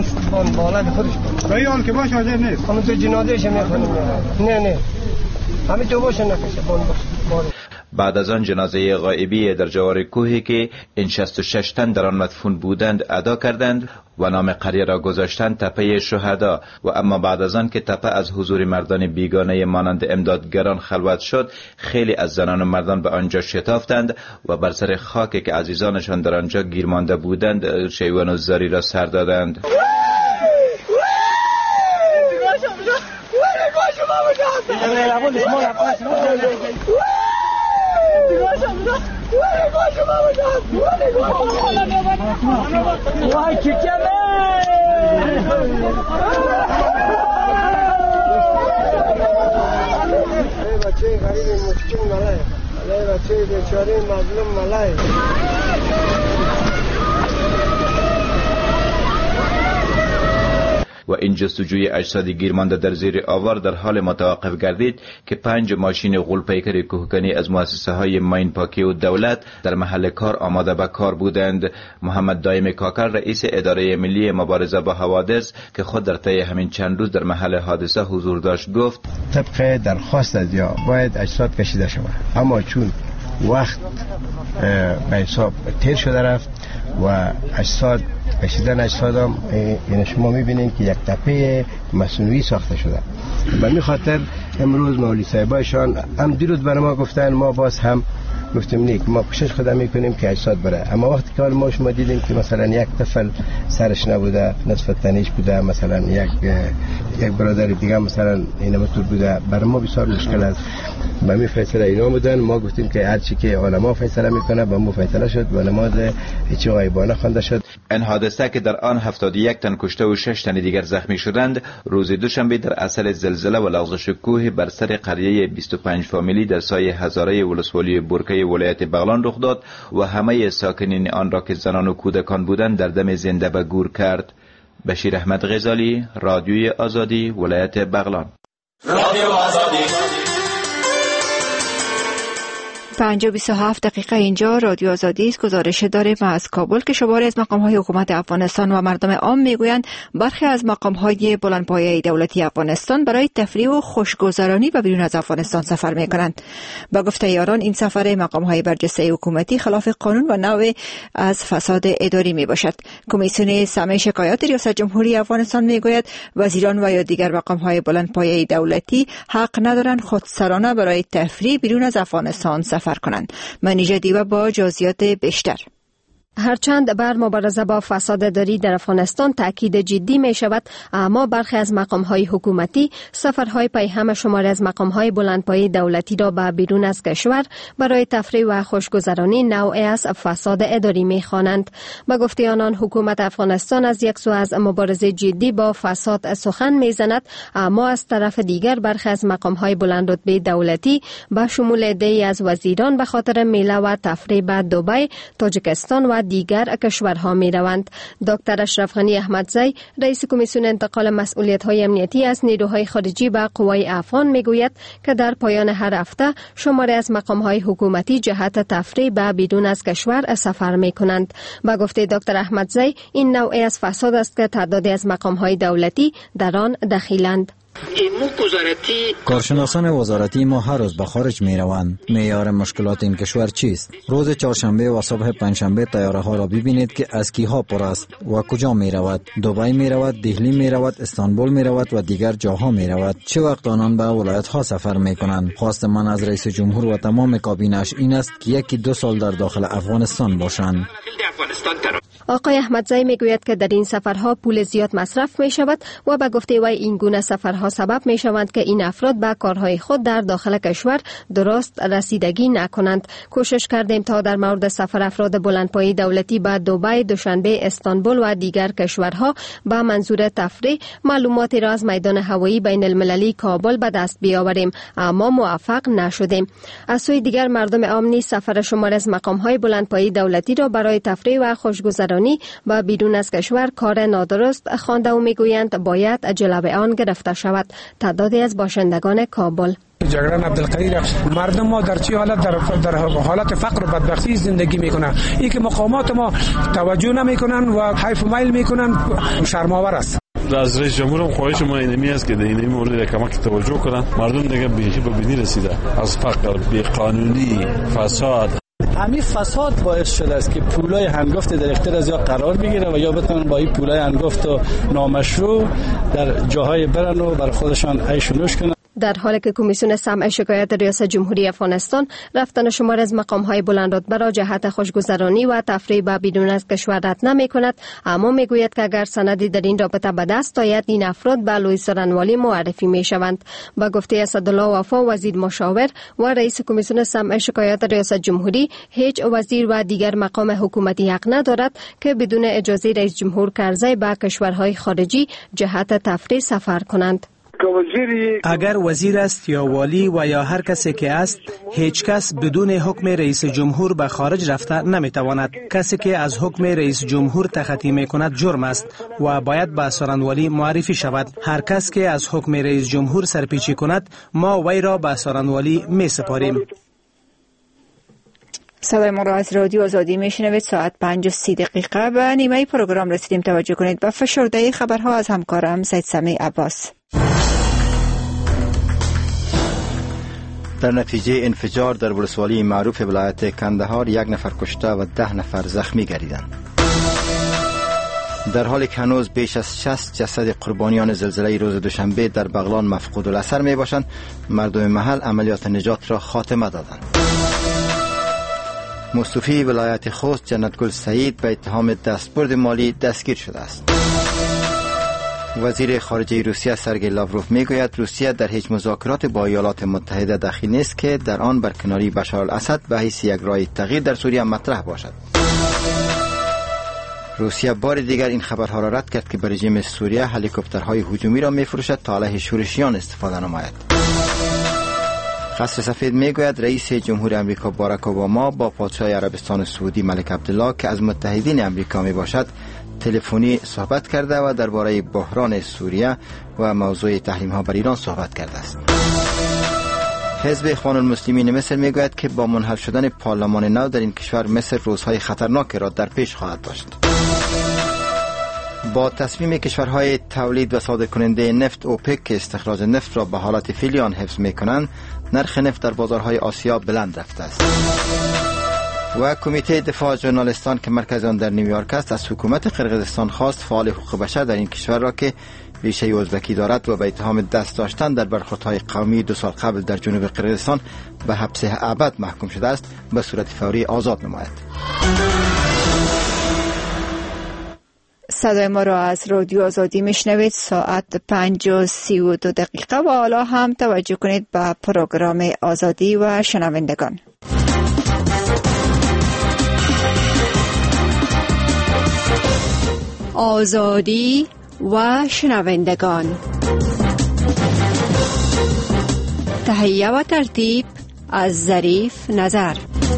بالای خودش بیان که باشه حاضر نیست. همون تو جنازه‌اش میخونیم. نه همین تو باشه نکشه بعد از آن جنازه غائبی در جوار کوهی که این 66 تن در آن مدفون بودند ادا کردند و نام قریه را گذاشتند تپه شهدا. و اما بعد از آن که تپه از حضور مردان بیگانه مانند امدادگران خلوت شد، خیلی از زنان و مردان به آنجا شتافتند و بر سر خاکی که عزیزانشان در آنجا گیر مانده بودند شیون و زاری را سر دادند. بچه غریب مسکین ملای، بچه بیچاره مظلوم ملای. و این جستجوی اجساد گیرمانده در زیر آوار در حال متوقف گردید که 5 ماشین غول‌پیکر کوهکنی از مؤسسه های ماین پاکی و دولت در محل کار آماده به کار بودند. محمد دایم کاکر رئیس اداره ملی مبارزه با حوادث که خود در طی همین چند روز در محل حادثه حضور داشت گفت طبق درخواست از یا باید اجساد کشیده شود، اما چون وقت به حساب تیر شده رفت و اجساد کشیدن اجساد هم یعنی شما میبینید که یک تپه مصنوعی ساخته شده. به این خاطر امروز مولوی صاحبایشان هم دیروز برای ما گفتن، ما باز هم گفتیم نیک ما کوشش خودم میکنیم که اجساد بره، اما وقتی که ما شما دیدیم که مثلا یک طفل سرش نبوده، نصف تنیش بوده، مثلا یک برادر دیگه مثلا اینا مطور بوده، برای ما بسیار مشکل است. به می فیصله اینا بودن، ما گفتیم که هر چی که علما فیصله میکنه به ما فیصله شد و نماز هیچ غیبانه خوانده شد. این حادثه که در آن 71 تن کشته و 6 تن دیگر زخمی شدند روز دوشنبه در اثر زلزله و لغزش کوه بر سر قریه 25 فامیلی در سایه هزاره ولسوالی برکه ولایت بغلان رخ داد و همه ساکنین آن را که زنان و کودکان بودند در دم زنده به گور کرد. بشیر احمد غزالی، رادیوی آزادی، ولایت بغلان. رادیو آزادی 5:27 اینجا رادیو آزادی است. گزارش داریم از کابل که شماری از مقام‌های حکومت افغانستان و مردم عام میگویند برخی از مقام‌های بلندپایه دولتی افغانستان برای تفریح و خوشگذرانی به بیرون از افغانستان سفر می‌کنند. با گفته یاران این سفر مقام‌های برجسته حکومتی خلاف قانون و نوع از فساد اداری میباشد. کمیسیون سمع شکایات ریاست جمهوری افغانستان میگوید وزیران و یا دیگر مقام‌های بلندپایه دولتی حق ندارند خودسرانه برای تفریح بیرون از افغانستان سفر کنند. منیژه دیوه با جزئیات بیشتر. هرچند بر مبارزه با فساد اداری در افغانستان تاکید جدی می شود، اما برخی از مقام‌های حکومتی سفرهای پیهم شماری از مقام‌های بلندپایه دولتی را به بیرون از کشور برای تفریح و خوشگذرانی نوعی از فساد اداری می خوانند. به گفته آنان حکومت افغانستان از یک سو از مبارزه جدی با فساد سخن می زند، اما از طرف دیگر برخی از مقام‌های بلند رتبه دولتی به شمول عده‌ای از وزیران به خاطر میله و تفریح به دبی، تاجیکستان و دیگر کشورها می روند. دکتر اشرف غنی احمدزی رئیس کمیسیون انتقال مسئولیت‌های امنیتی از نیروهای خارجی به قوای افغان می گوید که در پایان هر هفته شماری از مقام‌های حکومتی جهت تفریح به بیرون از کشور سفر می کنند. با گفته دکتر احمدزی این نوعی از فساد است که تعدادی از مقام‌های دولتی در آن دخیلند. کارشناسان وزارتی ما هر روز به خارج می روند. معیار مشکلات این کشور چیست؟ روز چهارشنبه و صبح پنجشنبه طیاره ها را ببینید که از کیها پر است و کجا می رود. دبی می رود، دهلی می رود، استانبول می رود و دیگر جاها می رود. چه وقت آنان به ولایت ها سفر می کنند؟ خواست من از رئیس جمهور و تمام کابینش این است که 1-2 سال در داخل افغانستان باشند. آقای احمدزی میگوید که در این سفرها پول زیاد مصرف می شود و به گفته وی این گونه سفرها سبب می شوند که این افراد به کارهای خود در داخل کشور درست رسیدگی نکنند. کوشش کردیم تا در مورد سفر افراد بلندپایه دولتی به دبی، دوشنبه، استانبول و دیگر کشورها به منظور تفریح معلوماتی را از میدان هوایی بین المللی کابل به دست بیاوریم، اما موفق نشدیم. از سوی دیگر مردم عام نیز سفر شمار از مقام‌های بلندپایه دولتی را برای تفریح و خوشگذرانی و بیرون از کشور کار نادرست خوانده و میگویند باید جلوه آن گرفته شود. تعدادی از باشندگان کابل جگران عبدالقدیر مردم ما در چه حالت در حالت فقر و بدبختی زندگی میکنن. این که مقامات ما توجه نمیکنن و حیف و میل میکنن شرم‌آور است. از رئیس جمهور هم خواهش ما اینمی است که در این مورد کمک توجه کنن. مردم دیگه بیخی به بینی رسیده از فقر، بی‌قانونی، فساد. همین فساد باعث شده است که پولای هنگفت در اختیار از یا قرار بگیره و یا بتونن با این پولای هنگفت و نامشروع در جاهای برن و بر خودشان عیش و نوش کنن. در حالی که کمیسیون سمع شکایت ریاست جمهوری افغانستان رفتن شمار از مقام‌های بلندرتبه را جهت خوشگذرانی و تفریح به بیرون از کشور رد نمی‌کند، اما میگوید که اگر سندی در این رابطه به دست آید این افراد به لوی سرنوالی معرفی می‌شوند. با گفته اسدالله وفا وزیر مشاور و رئیس کمیسیون سمع شکایت ریاست جمهوری، هیچ وزیر و دیگر مقام حکومتی حق ندارد که بدون اجازه رئیس جمهور کرزی به کشورهای خارجی جهت تفریح سفر کنند. اگر وزیر است یا والی و یا هر کسی که است، هیچ کس بدون حکم رئیس جمهور به خارج رفته نمیتواند. کسی که از حکم رئیس جمهور تخطی میکند جرم است و باید به سارنوالی معرفی شود. هر کس که از حکم رئیس جمهور سرپیچی کند، ما وی را به سارنوالی میسپاریم. صدای ما را از رادیو آزادی میشنوید. ساعت 5:30 به نیمه پروگرام رسیدیم. توجه کنید به فشرده خبرها از همکارم سید سمیع عباس. در نتیجه انفجار در ولسوالی معروف ولایت کندهار 1 نفر کشته و 10 نفر زخمی گردیدند. در حالی که هنوز بیش از 60 جسد قربانیان زلزله روز دوشنبه در بغلان مفقود الاثر می باشند، مردم محل عملیات نجات را خاتمه دادند. مصطفی ولایت خوست جنتگل سعید به اتهام دستبرد مالی دستگیر شده است. وزیر خارجه روسیه سرگئی لاوروف میگوید روسیه در هیچ مذاکرات با ایالات متحده دخیل نیست که در آن برکناری بشار الاسد به حیث یک راه تغییر در سوریه مطرح باشد. روسیه بار دیگر این خبرها را رد کرد که بر رژیم سوریه هلیکوپترهای هجومی را میفروشد تا علیه شورشیان استفاده نماید. قصر سفید میگوید رئیس جمهور امریکا باراک اوباما با پادشاه عربستان سعودی ملک عبدالله که از متحدین امریکا می باشد تلفنی صحبت کرده و درباره بحران سوریه و موضوع تحریم ها بر ایران صحبت کرده است. حزب اخوان المسلمین مصر میگوید که با منحل شدن پارلمان نو در این کشور مصر روزهای خطرناکی را در پیش خواهد داشت. با تصمیم کشورهای تولید و صادر کننده نفت اوپک که استخراج نفت را به حالت فعلی آن حفظ میکنند، نرخ نفت در بازارهای آسیا بلند رفته است. و کمیته دفاع ژورنالیستان که مرکز آن در نیویورک است از حکومت قرقیزستان خواست فعال حقوق بشر در این کشور را که ریشه ازبکی دارد و به اتهام دست داشتن در برخوردهای قومی 2 سال قبل در جنوب قرقیزستان به حبس ابد محکوم شده است به صورت فوری آزاد نماید. صدای ما را از رادیو آزادی میشنوید. ساعت 5:32 و حالا هم توجه کنید به پروگرام آزادی و شنوندگان. آزادی و شنوندگان. تهیه و ترتیب از ظریف نظر.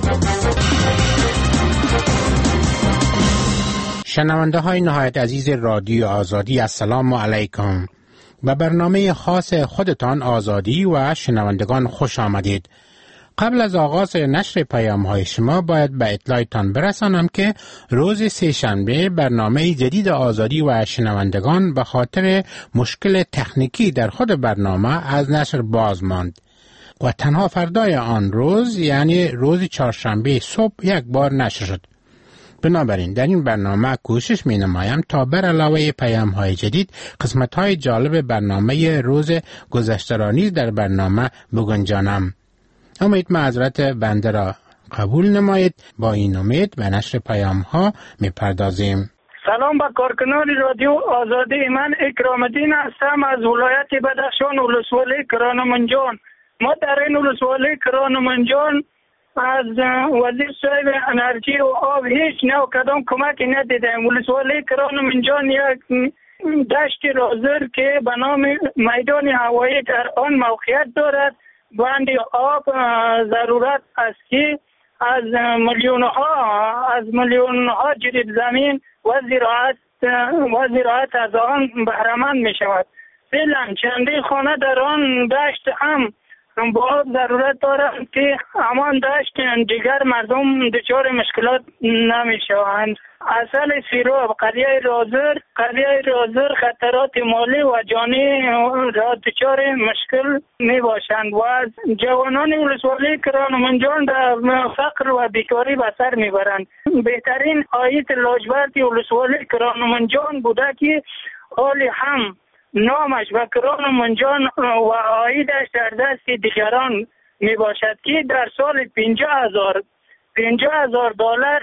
شنونده های نهایت عزیز رادیو آزادی، السلام علیکم. به برنامه خاص خودتان آزادی و شنوندگان خوش آمدید. قبل از آغاز نشر پیام های شما باید به اطلاعتان برسانم که روز سه‌شنبه برنامه جدید آزادی و شنوندگان به خاطر مشکل تکنیکی در خود برنامه از نشر باز ماند و تنها فردای آن روز یعنی روز چهارشنبه صبح یک بار نشر شد. بنابراین در این برنامه کوشش می نمایم تا بر علاوه پیام های جدید قسمت های جالب برنامه روز گذشته را نیز در برنامه بگنجانم. امید معذرت بنده را قبول نمایید. با این امید به نشر پیام ها می پردازیم. سلام به کارکنان رادیو آزادی. من اکرام الدین هستم از ولایت بدخشان، ولسوالی کرانمنجان. ما در این ولسوالی کرانمنجان از وزیر صاحب انرژی و آب هیچ نوع کدام کمکی ندیدیم. ولسوالی کرانمنجان یک دشت رازر که به نام میدان هوایی در آن موقعیت دارد. بند آب ضرورت است که از میلیون ها جریب زمین و زراعت از آن بهره‌مند می شود. فعلا چندی خانه در آن دشت هم با ضرورت دارم که امان داشت دیگر مردم دچار مشکلات نمیشوند. اصل سیراب قریه رازر خطرات مالی و جانی را دچار مشکل می باشند و از جوانان ولسوالی کرانمنجان در فقر و بیکاری به سر می برند. بهترین آیت لاجورد ولسوالی کرانمنجان بوده که حالی هم نامش و کرانمنجان و آیدش در دست دیگران می باشد که در سال 50,000 دلار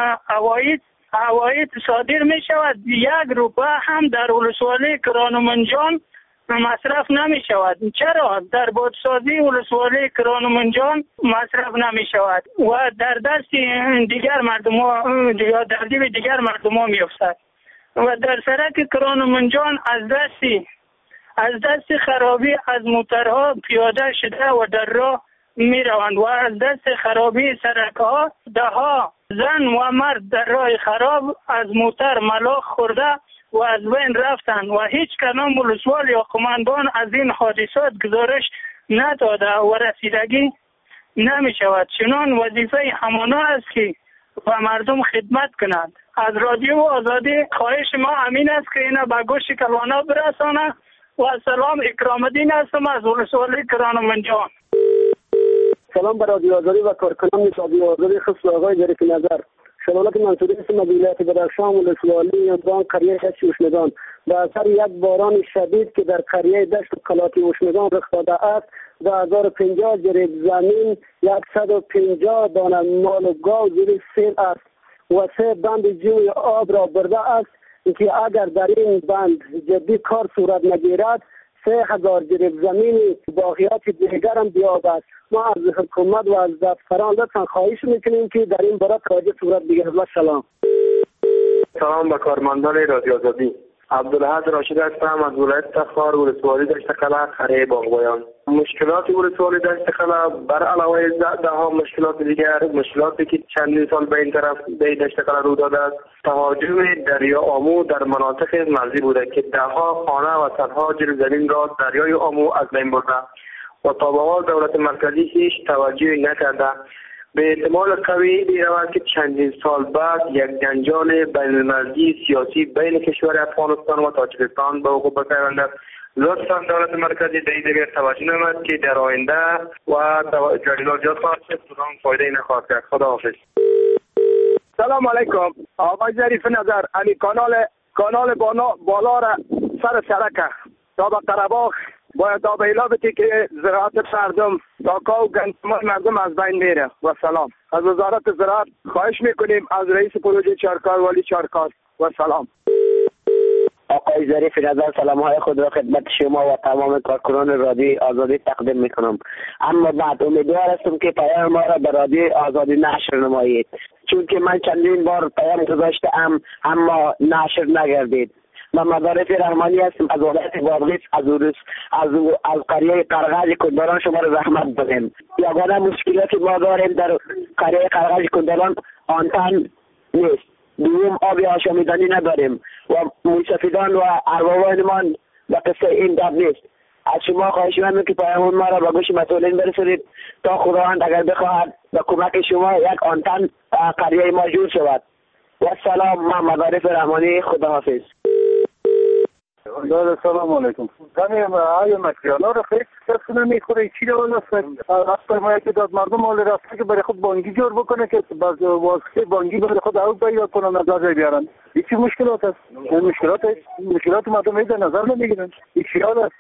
عواید صادر می شود. 1 روپیه هم در ولسوالی کرانمنجان مصرف نمی شود. چرا؟ در بادسازی ولسوالی کرانمنجان مصرف نمی شود و در دست دیگر مردم یا در جیب دیگر مردم می افتد و در سرک کرانمنجان از دست خرابی از موترها پیاده شده و در راه می روند و از دست خرابی سرکها دهها زن و مرد در راه خراب از موتر ملاخ خورده و از بین رفتند و هیچ کدام ولسوال یا قماندان از این حادثات گزارش نداده و رسیدگی نمی شود. چنان وظیفه همانا است که و مردم خدمت کنند. از رادیو آزادی خواهش ما امین است که اینا به گوش کلوانا برسانه و سلام. اکرام الدین هستم از ولسوالی کرانمنجان. سلام بر رادیو آزادی و کارکنان رادیو آزادی، خصوص آقای ظریف نظر. شلالات منصوری اسم ولایت بدخشان ولسوالی اندان قریه دشت وشمگان به اثر یک باران شدید که در قریه دشت کلات وشمگان رخ داده است 2050 جریب زمین 150 دانه مال و گاو زیر سیل است و 3 بند جوی آب را برده است که اگر در این بند جدی کار صورت نگیرد 3000 جریب زمین باقیات دیگر هم بیاب است. ما از حکومت و از دفتران لطفا خواهش میکنیم که در این باره توجه صورت بگیرد. سلام به کارمندان رادیو آزادی. عبدالحد راشد هستم از ولایت تخار ولسوالی دشت قلعه قریه باغبایان. مشکلات ولسوالی دشت قلعه بر علاوه ده ها مشکلات دیگر، مشکلاتی که چندین سال به این طرف به دشت قلعه رو داده است، تهاجم دریا آمو در مناطق مرزی بوده که ده ها خانه و صدها جریب زمین را دریای آمو از بین برده و تا به حال دولت مرکزی هیچ توجهی نکرده. به احتمال قوی می‌رود که چندین سال بعد یک جنجال بین‌المللی سیاسی بین کشور افغانستان و تاجیکستان به وقوع بپیوندد. لطفا دولت مرکزی به این دیگر توجه نماید که در آینده و جریانات خواهد شد کدام فایده نخواهد کرد. خداحافظ. سلام علیکم آقای ظریف نظر. علی کانال بالا را سر سرکه تا به قره‌باغ باید آبیلا بتی که زراعت مردم داکا و گندم مردم از بین میره. و سلام. از وزارت زراعت خواهش میکنیم از رئیس پروژه چارکار والی چارکار. و سلام. آقای ظریف نظر سلام‌های خود را خدمت شما و تمام کارکنان رادیو آزادی تقدیم میکنم. اما بعد امیدوار هستم که پیام ما را در رادیو آزادی نشر نمایید، چون که من چندین بار پیام گذاشتم اما نشر نگردید. من مدارف رحمانی هستم از ولایت بادغیس از قریه قرغاج کندلان. شما را رحمت بدیم. یگانه مشکلاتی ما داریم در قریه قرغاج کندلان آنتن نیست. دوم آب آشامیدنی نداریم و موسفیدان و اربابانمان به قصه این دب نیست. از شما خواهش می‌کنم که پیام ما را به گوش مسئولین برسونید تا خداوند اگر بخواهد با کمک شما یک آنتن قریه ما جور شود. و سلام. من مدارف رحمانی. خداحافظ. سلام علیکم. زمین های مکیانا رو خیلی کسی نمیخوره. چی رو هست؟ اصلا که داد مردم حال رفته که برای خود بانگی جور بکنه که واسه بانگی برای خود عوض پیدا کنن از جای بیارن. این چی مشکلات هست؟ مشکلات مردم ایده نظر نمیگیرن. این چی هست؟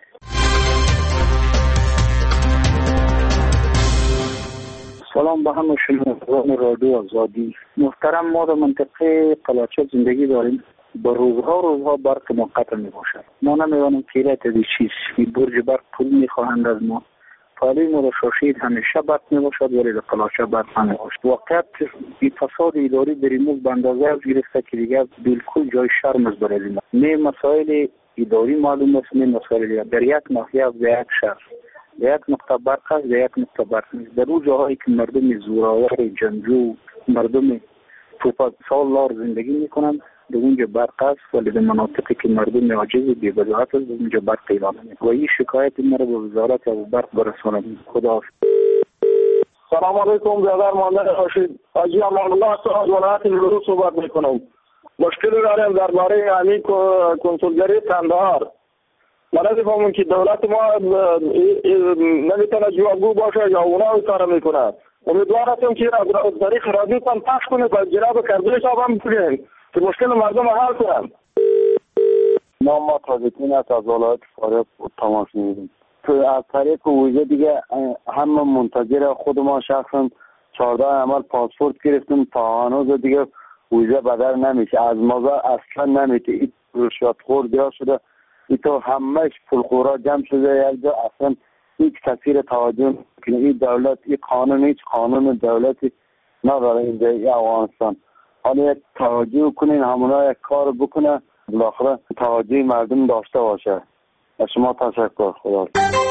سلام به همه شنوندگان رادیو آزادی محترم. ما در منطقه قلاچه زندگی داریم. با روزها برق ما قطع می باشد. ما نمیوانیم کیلت از چیز برج برق پول میخواهند از ما. فعلی ما را شاشید همیشه برق می باشد ولی در قلاچه برق نمی باشد. واقعیت این فساد اداری در این ملک به اندازه از گرفته که دیگر بالکل جای شرم است برای ما. نه مسائل اداری معلوم است نه مسائل دیگر. در یک ناحیه و یک شهر در یک نقطه برق است در یک نقطه برق نیست. در اون جاهایی که مردم زوراور جنگجو مردم توپا سالار زندگی میکنند در اونجا برق است، ولی در مناطقی که مردم عاجز بی وضاحت است اونجا برق اعلام نمی‌کنه و این شکایت مرا به وزارت برق برسانم. خدا. سلام علیکم برادر محمد رشید. حاجی امان الله از ولایت لرو صحبت میکنم. مشکلی داریم درباره همین کنسولگری قندهار. من نمی‌فهمم که دولت ما نمیتونه جوابگو باشه یا اونا این کار میکنه. امیدوار هستم که از طریق رادیو تان پخش کنه و جناب کردوی صاحب هم بگین که مشکل مردم حل کنن. ما تازگین از ولایت فاریاب تماس میگیریم. از طریق ویزا دیگه همه منتظر خود ما شخصا 14 عمل پاسپورت گرفتیم تا هنوز دیگه ویزا بدل نمیشه. از مازا اصلا نمیشه. این رشوتخور زیاد شده. این تو همهش پولخورا جمع شده یک جا اصلا هیچ کسی توجه نمیکنه. این دولت این قانون هیچ قانون دولتی نداره اینجا افغانستان. حالا یک توجه کنین همونا یک کار بکنه بالاخره توجه مردم داشته باشه. شما تشکر. خدا.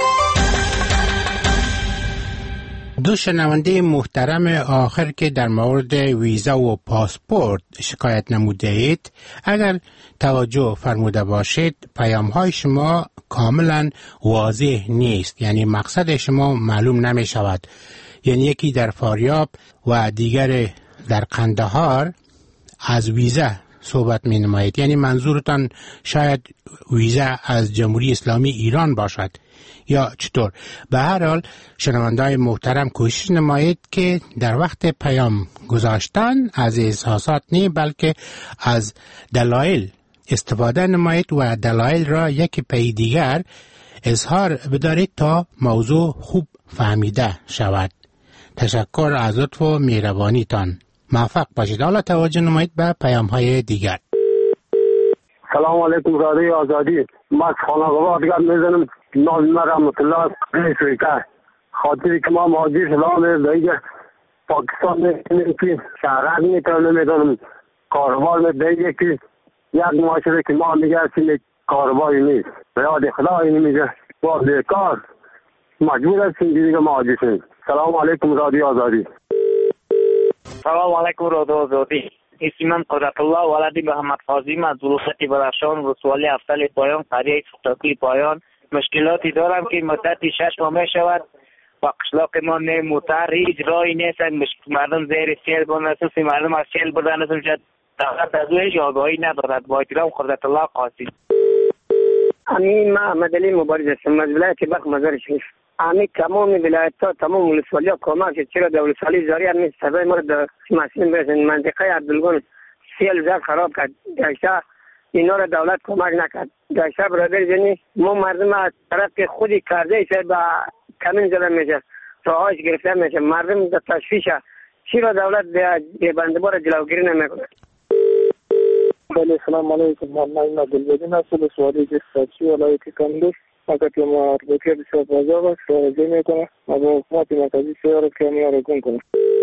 دو شنونده محترم آخر که در مورد ویزا و پاسپورت شکایت نموده اید، اگر توجه فرموده باشید پیام های شما کاملا واضح نیست، یعنی مقصد شما معلوم نمی شود. یعنی یکی در فاریاب و دیگر در قندهار از ویزا صحبت می نمایید، یعنی منظورتان شاید ویزا از جمهوری اسلامی ایران باشد یا چطور؟ به هر حال شنونده‌های محترم کوشش نمایید که در وقت پیام گذاشتن از احساسات نه بلکه از دلایل استفاده نمایید و دلایل را یک پی دیگر اظهار بدارید تا موضوع خوب فهمیده شود. تشکر از لطف و مهربانیتان. موفق باشید. حالا توجه نمایید به پیام‌های دیگر. سلام علیکم رادیو آزادی. ما خانواده دیگر میزنم نام رحمت الله گریسویکا. خاطری که ما مهاجر شدیم دیگه پاکستان می‌ریم که شهرک می‌تونم کاروبار دیگه که یک معاشره که ما میگه که کاروباری نیست. به یاد خدا این میگه با بیکار مجبور هستیم دیگه مهاجر شدیم. سلام علیکم رادیو آزادی. سلام علیکم رادیو آزادی. اسمم قدرت الله ولدی محمد فاضیم از ولایت بدخشان ولسوالی افتل پایان قریه فتاقی پایان. مشکلاتی دارم که مدت 6 ماه شود و قشلاق ما نه موتر هیچ راهی نیست. مردم زیر سیل بناسوس مردم از سیل بردن از اونجا دولت از اوش آگاهی ندارد. با احترام قدرت الله قاسی. امین محمد علی مبارز هستم از ولایت بلخ مزار شریف. همه تمام ولایت ها تمام ولسوالی ها کمک شد چرا در ولسوالی زاری همین سبای ما در مسئله برسن منطقه عبدالگون سیل زد خراب کرد. گشته اینا را دولت کمک نکرد. گشته برادر جنی ما مردم از طرف که خودی کرده ایشه با کمین زده میشه ساهاش گرفته میشه مردم در تشویشه چرا دولت به بندبار جلوگیری نمیکنه. بله سلام علیکم. من عبدالبدین هستم ولسوالی جستاچی ولایت کندوز. فقط ما روکه بسیار بازار است راضی میکنه و با حکومت مرکزی سیار کمی را گم کنه.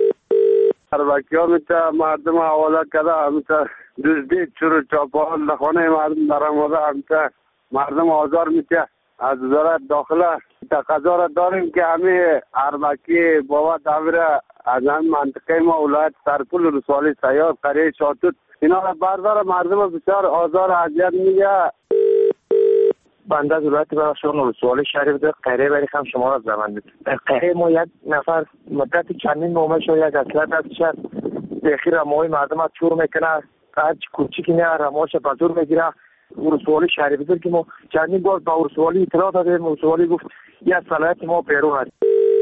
اربکی ها میشه مردم حواله کرده همیشه دزدی چرو چاپال نخانه مردم درماده همیشه مردم آزار میشه. از وزارت داخله تقاضا را داریم که همه اربکی بابا داوره از هم منطقه ما ولایت سرپل ولسوالی سیار قریه شاتوت اینا را برداره مردم بسیار آزار اذیت میگه. بنده از ولایت بدخشان ولسوالی شریف در قریه بری هم شما را زمان بود. در قریه ما یک نفر مدت چندین ماه شد یک اصلت از شد بخیر رمای مردم از چور میکنه هرچ کوچیکی نه رماش پذور میگیره. ولسوالی شریف در که ما چندین بار با ولسوالی اطلاع دادیم. ولسوالی گفت یک صلاحیت ما پیرو هست.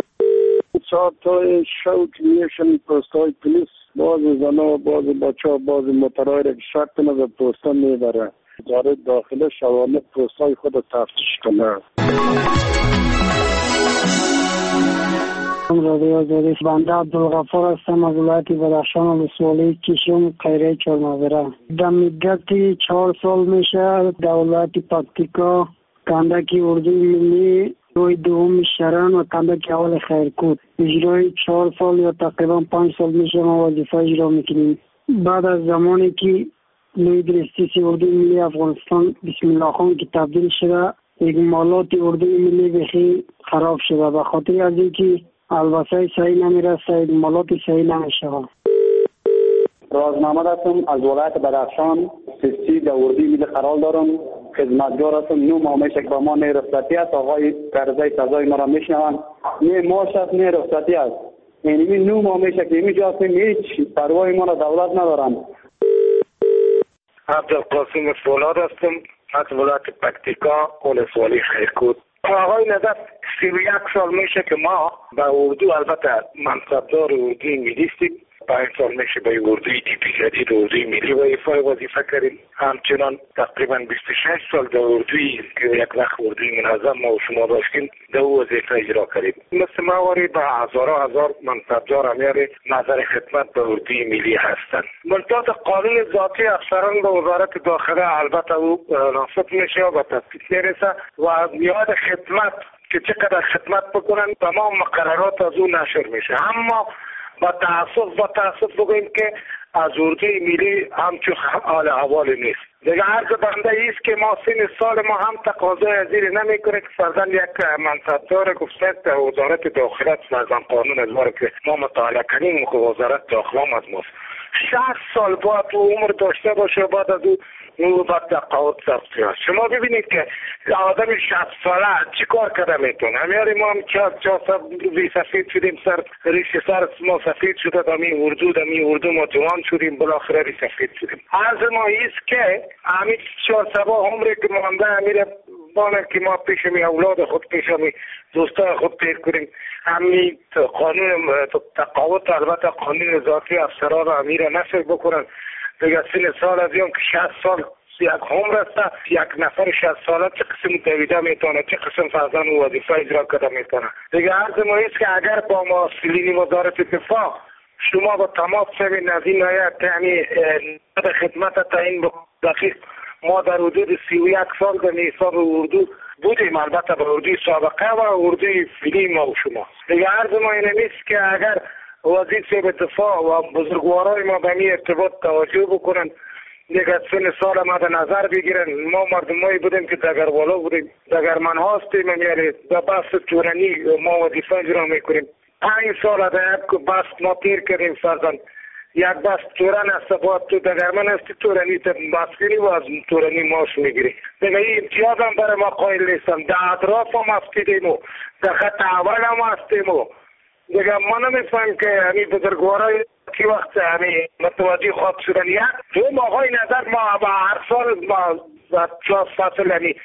ساعتهای شوت میشن پستای پلیس باز زنا باز بچه باز مترای را شرط نظر پستان میبره. وزارت داخله شوانه پستای خود تفتیش کنه. رادیو آزادی. بنده عبدالغفار هستم از ولایت بدخشان ولسوالی کشم قریه چهارمزرعه. در مدت 4 سال میشه در ولایت پکتیکا کندکی اردو ملی روی دوم شرن و کندک اول خیرکوت اجرای 4 سال یا تقریبا 5 سال میشه ما وظیفه اجرا میکنیم. بعد از زمانی که لوی درستیسی اردو ملی افغانستان بسم الله خان که تبدیل شده اکمالات اردو ملی بخی خراب شده به خاطر از اینکه البسه صحیح نمیرسه اکمالات صحیح نمیشه. راز محمد هستم از ولایت بدخشان سیستی در اردوی ملی قرار دارم، خدمتگار هستم. نوم آمیشه که با ما نه رخصتی است، آقای کرزی سزای ما را میشنوند، نه ماش است نه رخصتی است. یعنی نوم آمیشه که اینجا هستیم، هیچ پروای ما را دولت ندارند. عبدالقاسم فولاد هستم از ولایت پکتیکا، ولسوالی خیرکوت. آقای نظر 31 سال میشه که ما به اردو، البته منصبدار اردوی ملی هستیم، 5 سال میشه به اردوی دیپی جدید اردوی ملی وظیفه کردیم. همچنان تقریبا 26 سال در اردوی که یک وقت اردوی منظم ما و شما داشتیم در وظیفه اجرا کردیم. مثل ما واری به هزار منصبدار همیاره نظر خدمت به اردوی ملی هستند. ملتات قانون ذاتی افسران به وزارت داخله البته او ناسب میشه و به تصدیق میرسه و میاد خدمت که چقدر خدمت بکنن تمام مقررات از او نشر میشه. اما با تاسف بگویم که از اردوی ملی همچون حال احوال نیست. دیگه عرض بنده ایست که ما سن سال ما هم تقاضای از این نمی کنه که فرضاً یک منصبدار گفته در وزارت داخله نظام قانون از ما که ما مطالعه کنیم که وزارت داخله هم از ماست 60 سال باید تو عمر داشته باشه، بعد از او باید تقاعد ثبت است. شما ببینید که آدم 60 ساله چی کار کرده میتونه. همیاری ما هم چه سفید شدیم، ریش سر ما سفید شده، دمی اردو ما جوان شدیم، بالاخره ریش سفید شدیم. عرض ما ایست که همین 4 سبا عمری که مانده همیره بانه که ما پیش می اولاد خود پیش می دوستای خود تیر کنیم. همین قانون تقاعد البته قانون ذاتی افسران را امیره نشر بکنن. دیگه سن سال از که 60 سال یک عمر است، یک نفر 60 ساله چه قسم دویده میتونه، چه قسم فرزن و وظیفه اجرا کرده میتونه. دیگه عرض ما ایست که اگر با مسئولین وزارت دفاع شما با تماس شوید از این آیه یعنی خدمت تعیین دقیق، ما در حدود 31 سال در نصاب اردو بودیم، البته به اردوی سابقه و اردوی فیلم ما و شما. دیگه عرض ما اینه نیست که اگر وزیر به دفاع و بزرگوارای ما به این ارتباط توجه بکنن، دیگه سن سال ما در نظر بگیرن. ما مردمایی بودیم که دگروالا بودیم، دگرمن هاستیم، یعنی در بحث تورنی ما وظیفه اجرا میکنیم. 5 سال در یک بحث ما تیر کردیم فرزند. یک بس تورن است باید تو دگرمن هستی تورنی مسکری و از تورنی ماش میگیری. دیگه این امتیاز هم برای ما قایل نیستم. در اطراف هم افتیدیم و در خط اول هم هستیم و دیگه ما نمیفهم که همی بزرگوارای کی وقت همی متوجه خواهد شدن. یک دوم آقای نظر ما با هر سال ما 4 فصل همی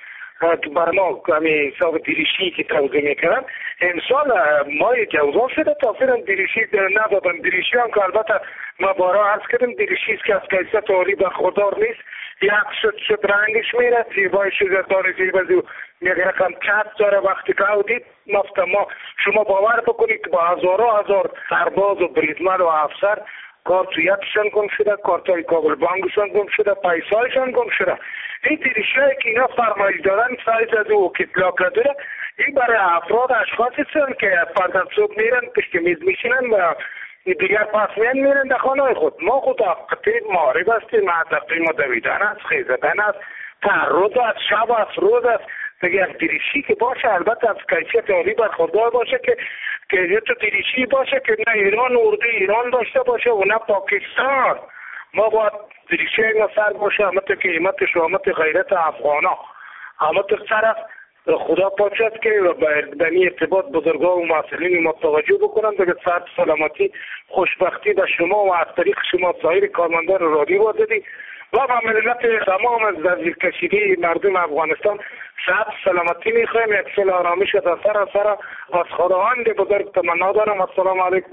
بر ما همی حساب دیریشی که توضیح میکنن امسال ما جوزا شده تا فیلم دیریشی ندادن. دیریشی هم که البته ما بارا عرض کردیم دیریشی که از کیسه عالی برخوردار نیست، یک شد رنگش میره زیبای شده داره زیبازی یک رقم چپ داره. وقتی که دید نفت ما شما باور بکنید که با هزار سرباز و بریدمن و افسر کارتویتشان گم شده، کارتای کابل بانکشان گم شده، پیسایشان گم شده. این دیریشی که اینا فرمایش دادن سایز از او کتلا کرده این برای افراد اشخاصی هستند که فردا صبح میرن پشت میز میشینن و دیگر پس میرن در خانه خود. ما خود قطعی معارف هستیم، معتقی ما دویدن است، خیزدن است، تعرض است، شب است، روز است. دیگر دیریشی که باشه البته از کیفیت عالی برخوردار باشه که یه تو دیریشی باشه که نه ایران اردو ایران داشته باشه و نه پاکستان. ما باید دیریشی ما سر باشه همت که قیمتش و همت غیرت افغانا همت طرف خدا پاچت که به این ارتباط بزرگا و مسئولین ما توجه بکنن. دیگه صحت سلامتی خوشبختی به شما و از طریق شما سایر کارمندان رادیو دادی و با ملت تمام از زیر کشیده مردم افغانستان صحت سلامتی میخوایم. یک سال آرامش از سر از خداوند بزرگ تمنا دارم. السلام علیکم.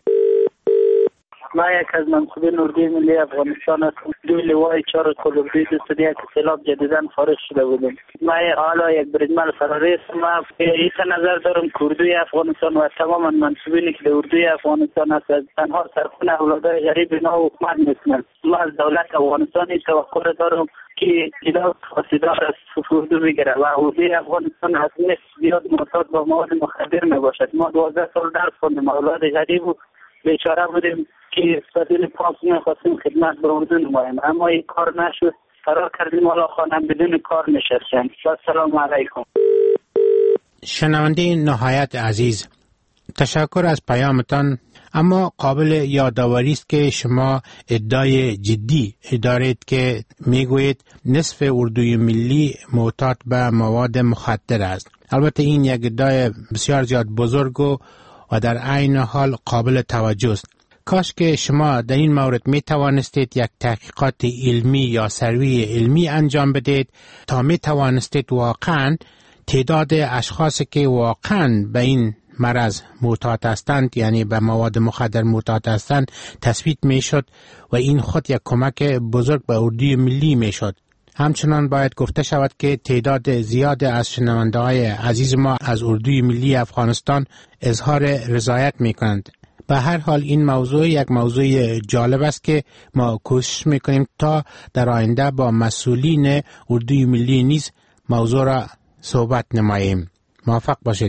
ما یک از منصوبین اردوی ملی افغانستان هستم. 2 لوای 4 کلوبری 201 سیلاب جدیدن فارغ شده بودم. ما حالا یک بریدمن فراری هستم. ما این نظر دارم که اردوی افغانستان و تمام منصوبینی که اردوی افغانستان هست از تنها سرخون اولادای غریب اینا و حکومت نیستن. ما از دولت افغانستان این توقع دارم که اینا خاصیدار از اردو بگیره و اردوی افغانستان از نیست زیاد معتاد با مواد مخدر میباشد. ما 12 سال درس خوندیم، اولاد غریب و بیچاره بودیم که بدون پاس میخواستیم خدمت به اردو نماییم، اما این کار نشد. قرار کردیم والا خانم بدون کار نشستیم. السلام علیکم. شنونده نهایت عزیز، تشکر از پیامتان. اما قابل یادآوری است که شما ادعای جدی دارید که میگویید نصف اردوی ملی معتاد به مواد مخدر است. البته این یک ادعای بسیار زیاد بزرگ و در عین حال قابل توجه است. کاش که شما در این مورد می توانستید یک تحقیقات علمی یا سروی علمی انجام بدید تا می توانستید واقعا تعداد اشخاصی که واقعا به این مرض معتاد هستند، یعنی به مواد مخدر معتاد هستند، تثبیت می شد و این خود یک کمک بزرگ به اردوی ملی می شد. همچنان باید گفته شود که تعداد زیاد از شنونده های عزیز ما از اردوی ملی افغانستان اظهار رضایت می کنند. به هر حال این موضوع یک موضوع جالب است که ما کوشش می کنیم تا در آینده با مسئولین اردوی ملی نیز موضوع را صحبت نماییم. موفق باشید.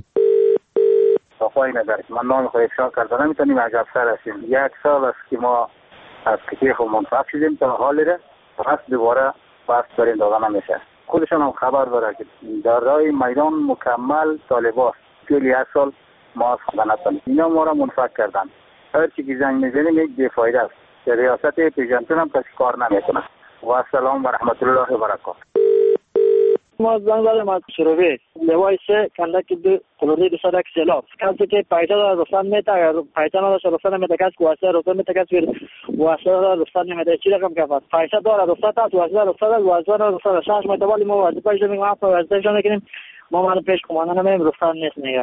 آقای نظر من نام خود افشا کرده نمیتونیم عجب سر هستیم. 1 سال است که ما از کتیخ منصف شدیم تا حالی را پس دوباره بحث برین داده نمیشه. خودشان هم خبر داره که در راه میدان مکمل طالباست. طول 1 سال ما از خدا نتونیم. اینا ما را منفق کردن. هر چی که زنگ میزنیم یک بیفایده است. در ریاست پیژنتون هم کسی کار نمیکنه. و السلام و رحمت الله و برکاته. ما زنگ زدم از شروعی لوای سه کندک دو کلوری 200 سیلاب کسی که پیدا داره رفتن میته اگر پیدا نداشته رفتن نمیده کسی که واسه رفتن میته کسی واسه داره رفتن نمیده چی رقم کفت پیدا داره رفتن است واسه رفتن واسه رفتن شش متوالی ما واسه پیدا میگم اپ واسه جان کنیم ما من پیش کمانده نمیم رفتن نیست میگه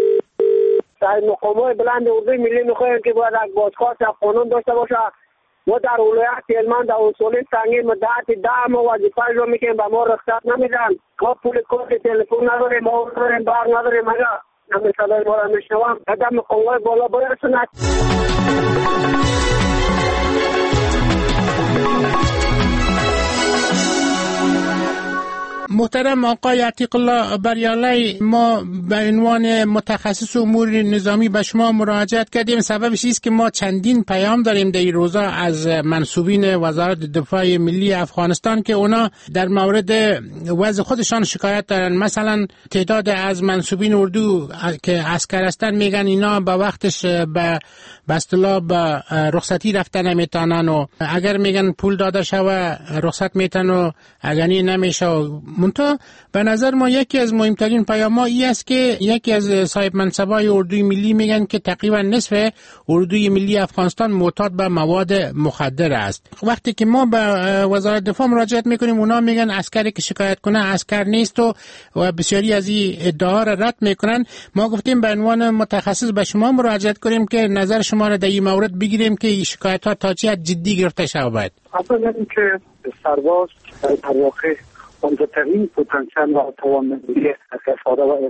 در مقامات بلند اردوی ملی میخوایم که باید یک بازخواست قانون داشته باشه. ما در ولایت هلمند در اصول سنگین مدت 10 ماه وظیفه اجرا میکنیم به ما رخصت نمیدن. ما پول کارت تلفن نداریم، ما نداریم، بار نداریم. مگه همین صدای ما را میشنوم قدم مقامات بالا برسوند. محترم آقای عتیق الله بریالی، ما به عنوان متخصص امور نظامی به شما مراجعت کردیم. سببش است که ما چندین پیام داریم در این روزا از منصوبین وزارت دفاع ملی افغانستان که اونا در مورد وضع خودشان شکایت دارن. مثلا تعداد از منصوبین اردو که عسکر هستن میگن اینا به وقتش به اصطلاح به رخصتی رفتن نمیتونن و اگر میگن پول داده شوه رخصت میتن و اگر نمیشه. منتها به نظر ما یکی از مهمترین پیام‌ها این است که یکی از صاحب منصبای اردوی ملی میگن که تقریبا نصف اردوی ملی افغانستان معتاد به مواد مخدر است. وقتی که ما به وزارت دفاع مراجعت میکنیم اونا میگن عسکری که شکایت کنه عسکر نیست و بسیاری از این ادعا را رد میکنن. ما گفتیم به عنوان متخصص به شما مراجعت کنیم که نظر شما را در این مورد بگیریم که این شکایت ها تا چه حد جدی گرفته شود. اولا اینکه سرباز در واقع عمده‌ترین پتانسیل و توانمندی استفاده و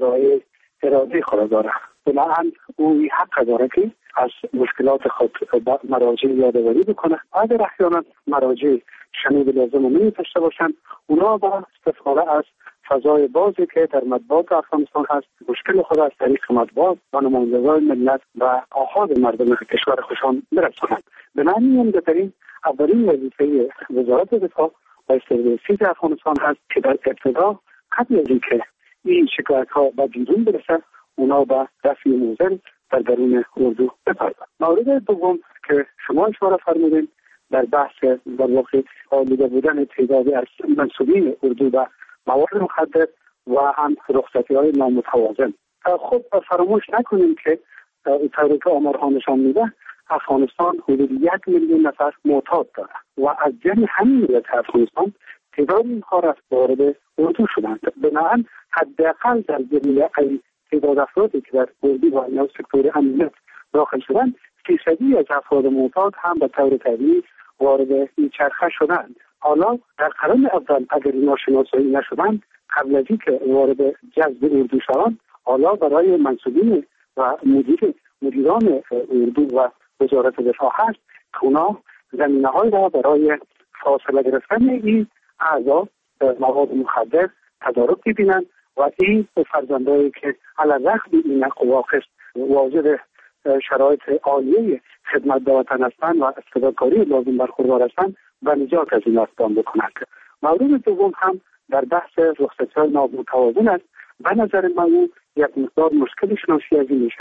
ارائه خود داره. بنابراین او حق داره که از مشکلات خود مراجع یادآوری بکنه. اگر احیانا مراجع شنود لازم نمی داشته باشند اونا با استفاده از فضای بازی که در مطبوعات افغانستان هست مشکل خود از طریق مطبوعات و نمایندگان ملت و آحاد مردم کشور خودشان برسانند. بنابراین عمده‌ترین اولین وظیفه وزارت دفاع و استراتژی افغانستان هست که در ابتدا قبل از اینکه این شکایت ها به بیرون برسه اونا به رفع موزل در درون اردو بپردازند. مورد دوم که شما اشاره فرمودین در بحث در واقع آلوده بودن تعدادی از منصوبین اردو و مواد مخدر و هم رخصتی های نامتوازن. خب فراموش نکنیم که طوری که آمارها نشان میده افغانستان حدود 1 میلیون نفر معتاد داره و از جمع همین ملت افغانستان تعداد اینها رفت وارد اردو شدند. بنابراین حداقل در جمع تعداد افرادی که در اردو و یا سکتور امنیت داخل شدند 30% از افراد معتاد هم به طور طبیعی وارد این چرخه شدند. حالا در قرن اول اگر اینا شناسایی نشدند قبل از اینکه وارد جذب اردو شوند حالا برای منصوبین و مدیران اردو و وزارت دفاع هست که اونا زمینه‌هایی را برای فاصله گرفتن این اعضا مواد مخدر تدارک ببینند و این فرزندایی که علیرغم این نواقص واجد شرایط عالیه خدمت به وطن هستند و استعدادکاری لازم برخوردار هستند و نجات از این اقدام بکنند. مورد دوم هم در بحث رخصتی‌های نامتوازن است. به نظر من یک مقدار مشکل شناسی از این میشد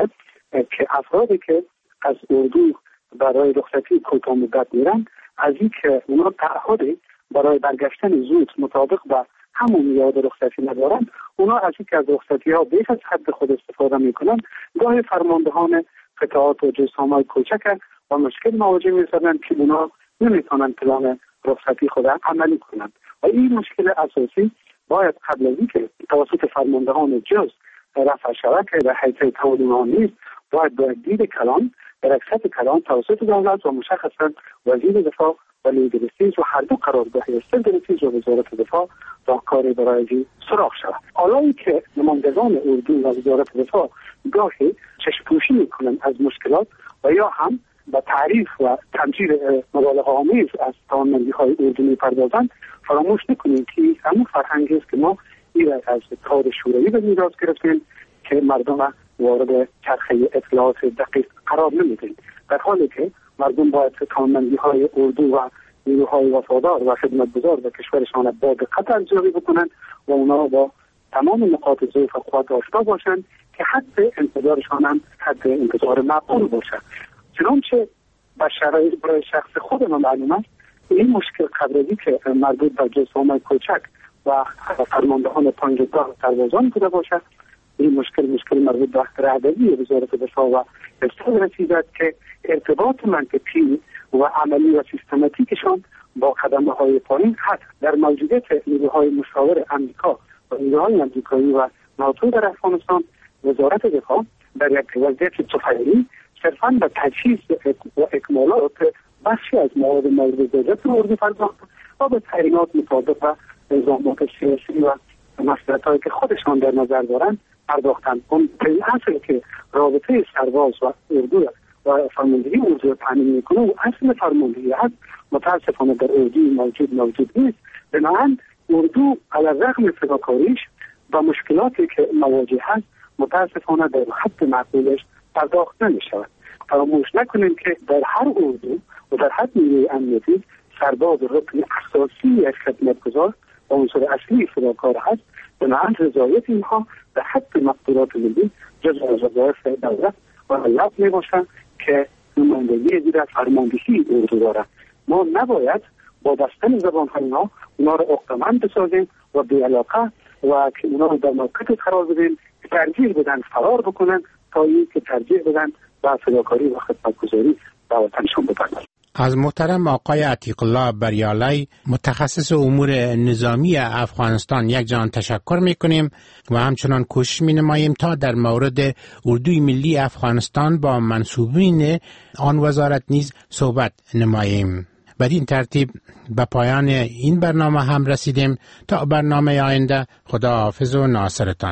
که افرادی که از اردو برای رخصتی کوتاه مدت میرن، از این که اونا تعهدی برای برگشتن زود مطابق با همون میاد رخصتی ندارن، اونا از این که از رخصتی ها بیش از حد خود استفاده میکنن، گاهی فرماندهان قطعات و جسامای کوچک و مشکل مواجه میشدن که اونا نمیتونن پلان رخصتی خود عملی کنند و این مشکل اساسی باید قبل از اینکه توسط فرماندهان جز رفع شود که در حیطه تعاون نیست، باید دید کلان در اکثر کلان توسط دولت و مشخصا وزیر دفاع و لیدرستیج و هر دو قرارگاه استدرستیج و وزارت دفاع راهکاری برای سراغ شود. حالا که نمایندگان اردو و وزارت دفاع گاهی چشم‌پوشی میکنند از مشکلات و یا هم با تعریف و تمجید مبالغه آمیز از توانمندی‌های اردو می‌پردازند، فراموش نکنیم که همون فرهنگی است که ما این از کار شوروی به میراث گرفتیم که مردم وارد چرخه اطلاعات دقیق قرار نمیدیم، در حالی که مردم باید توانمندی‌های اردو و نیروهای وفادار و خدمتگزار به کشورشان با دقت ارزیابی بکنند و اونا با تمام نقاط ضعف و قوت آشنا باشند که حد انتظارشان هم حد انتظار معقول باشد. چنانچه با شرایط برای شخص خود ما معلوم است این مشکل قبلی که مربوط به جسامای کوچک و فرماندهان پنجگاه سربازان بوده باشد، این مشکل مربوط به رهبری وزارت دفاع و استدرستیج است که ارتباط منطقی و عملی و سیستماتیکشان با خدمه‌های پایین هست. در موجودیت نیروهای مشاور امریکا و نیروهای امریکایی و ناتو در افغانستان، وزارت دفاع در یک وضعیت طفیلی صرفاً به تجهیز و اکمالات بخشی از مواد مورد ضرورت اردو پرداخت و به تعیینات مطابق و الزامات سیاسی و مسئولیت‌هایی که خودشان در نظر دارند پرداختند. اون اصلی که رابطه سرباز و اردو و فرماندهی اردو تامین میکنه و اصل فرماندهی هست، متاسفانه در اردو موجود نیست. بنابراین اردو علی الرغم فداکاریش با مشکلاتی که مواجه هست متاسفانه در حد معقولش پرداخت نمی‌شود. فراموش نکنیم که در هر اردو و در هر نیروی امنیتی سرباز رکن اساسی از خدمتگزار و عنصر اصلی فداکار هست. بنابراین رضایت اینها به حد مقدورات ملی جزء از وظایف دولت و ملت میباشند که نمایندگی زیر فرماندهی اردو دارد. ما نباید با بستن زبان‌های اونا رو عقده‌مند بسازیم و بی‌علاقه و که اونا رو در موقعیت قرار بدیم که ترجیح بدن فرار بکنن تا اینکه ترجیح بدن با فداکاری و خدمتگزاری به وطنشون بپردازن. از محترم آقای عتیق الله بریالی متخصص امور نظامی افغانستان یک جان تشکر میکنیم و همچنان کوشش مینماییم تا در مورد اردوی ملی افغانستان با منصوبین آن وزارت نیز صحبت نماییم. بدین ترتیب به پایان این برنامه هم رسیدیم. تا برنامه آینده، خداحافظ و ناصرتان.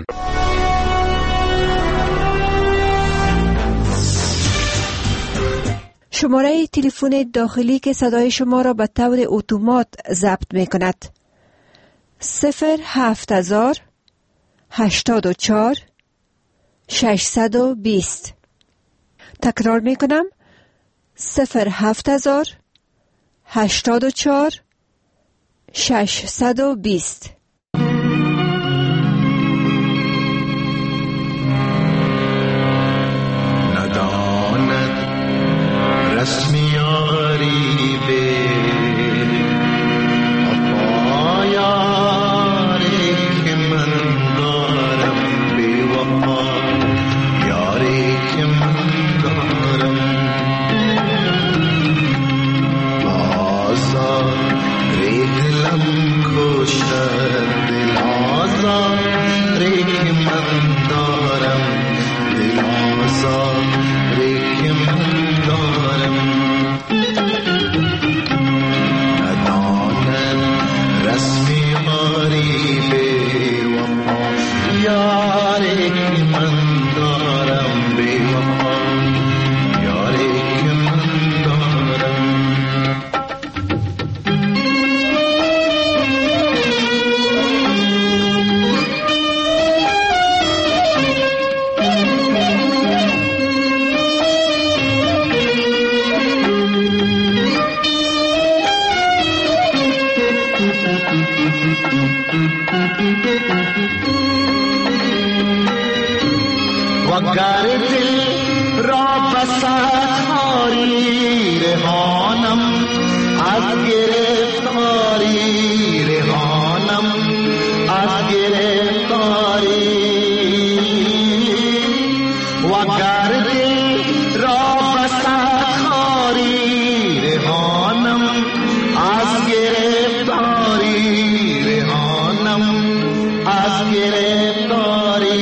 شماره تلفن داخلی که صدای شما را به طور اتومات ضبط می کند 07000 84 620. تکرار می کنم 07000 84 620. वगार दिल را بسخاری رهانم از گرفتاری رهانم از گرفتاری و گردی را بسخاری رهانم از گرفتاری رهانم از گرفتاری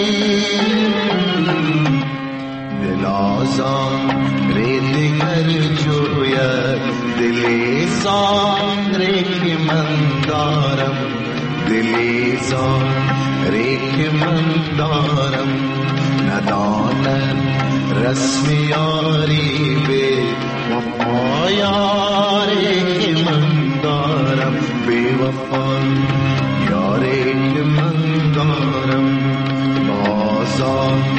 دل آزار دیگر جوید دلی زاری که من دارم دلی زاری که من دارم ندانم رسم یاری به وفا یاری که من دارم به وفا یاری که من دارم بازار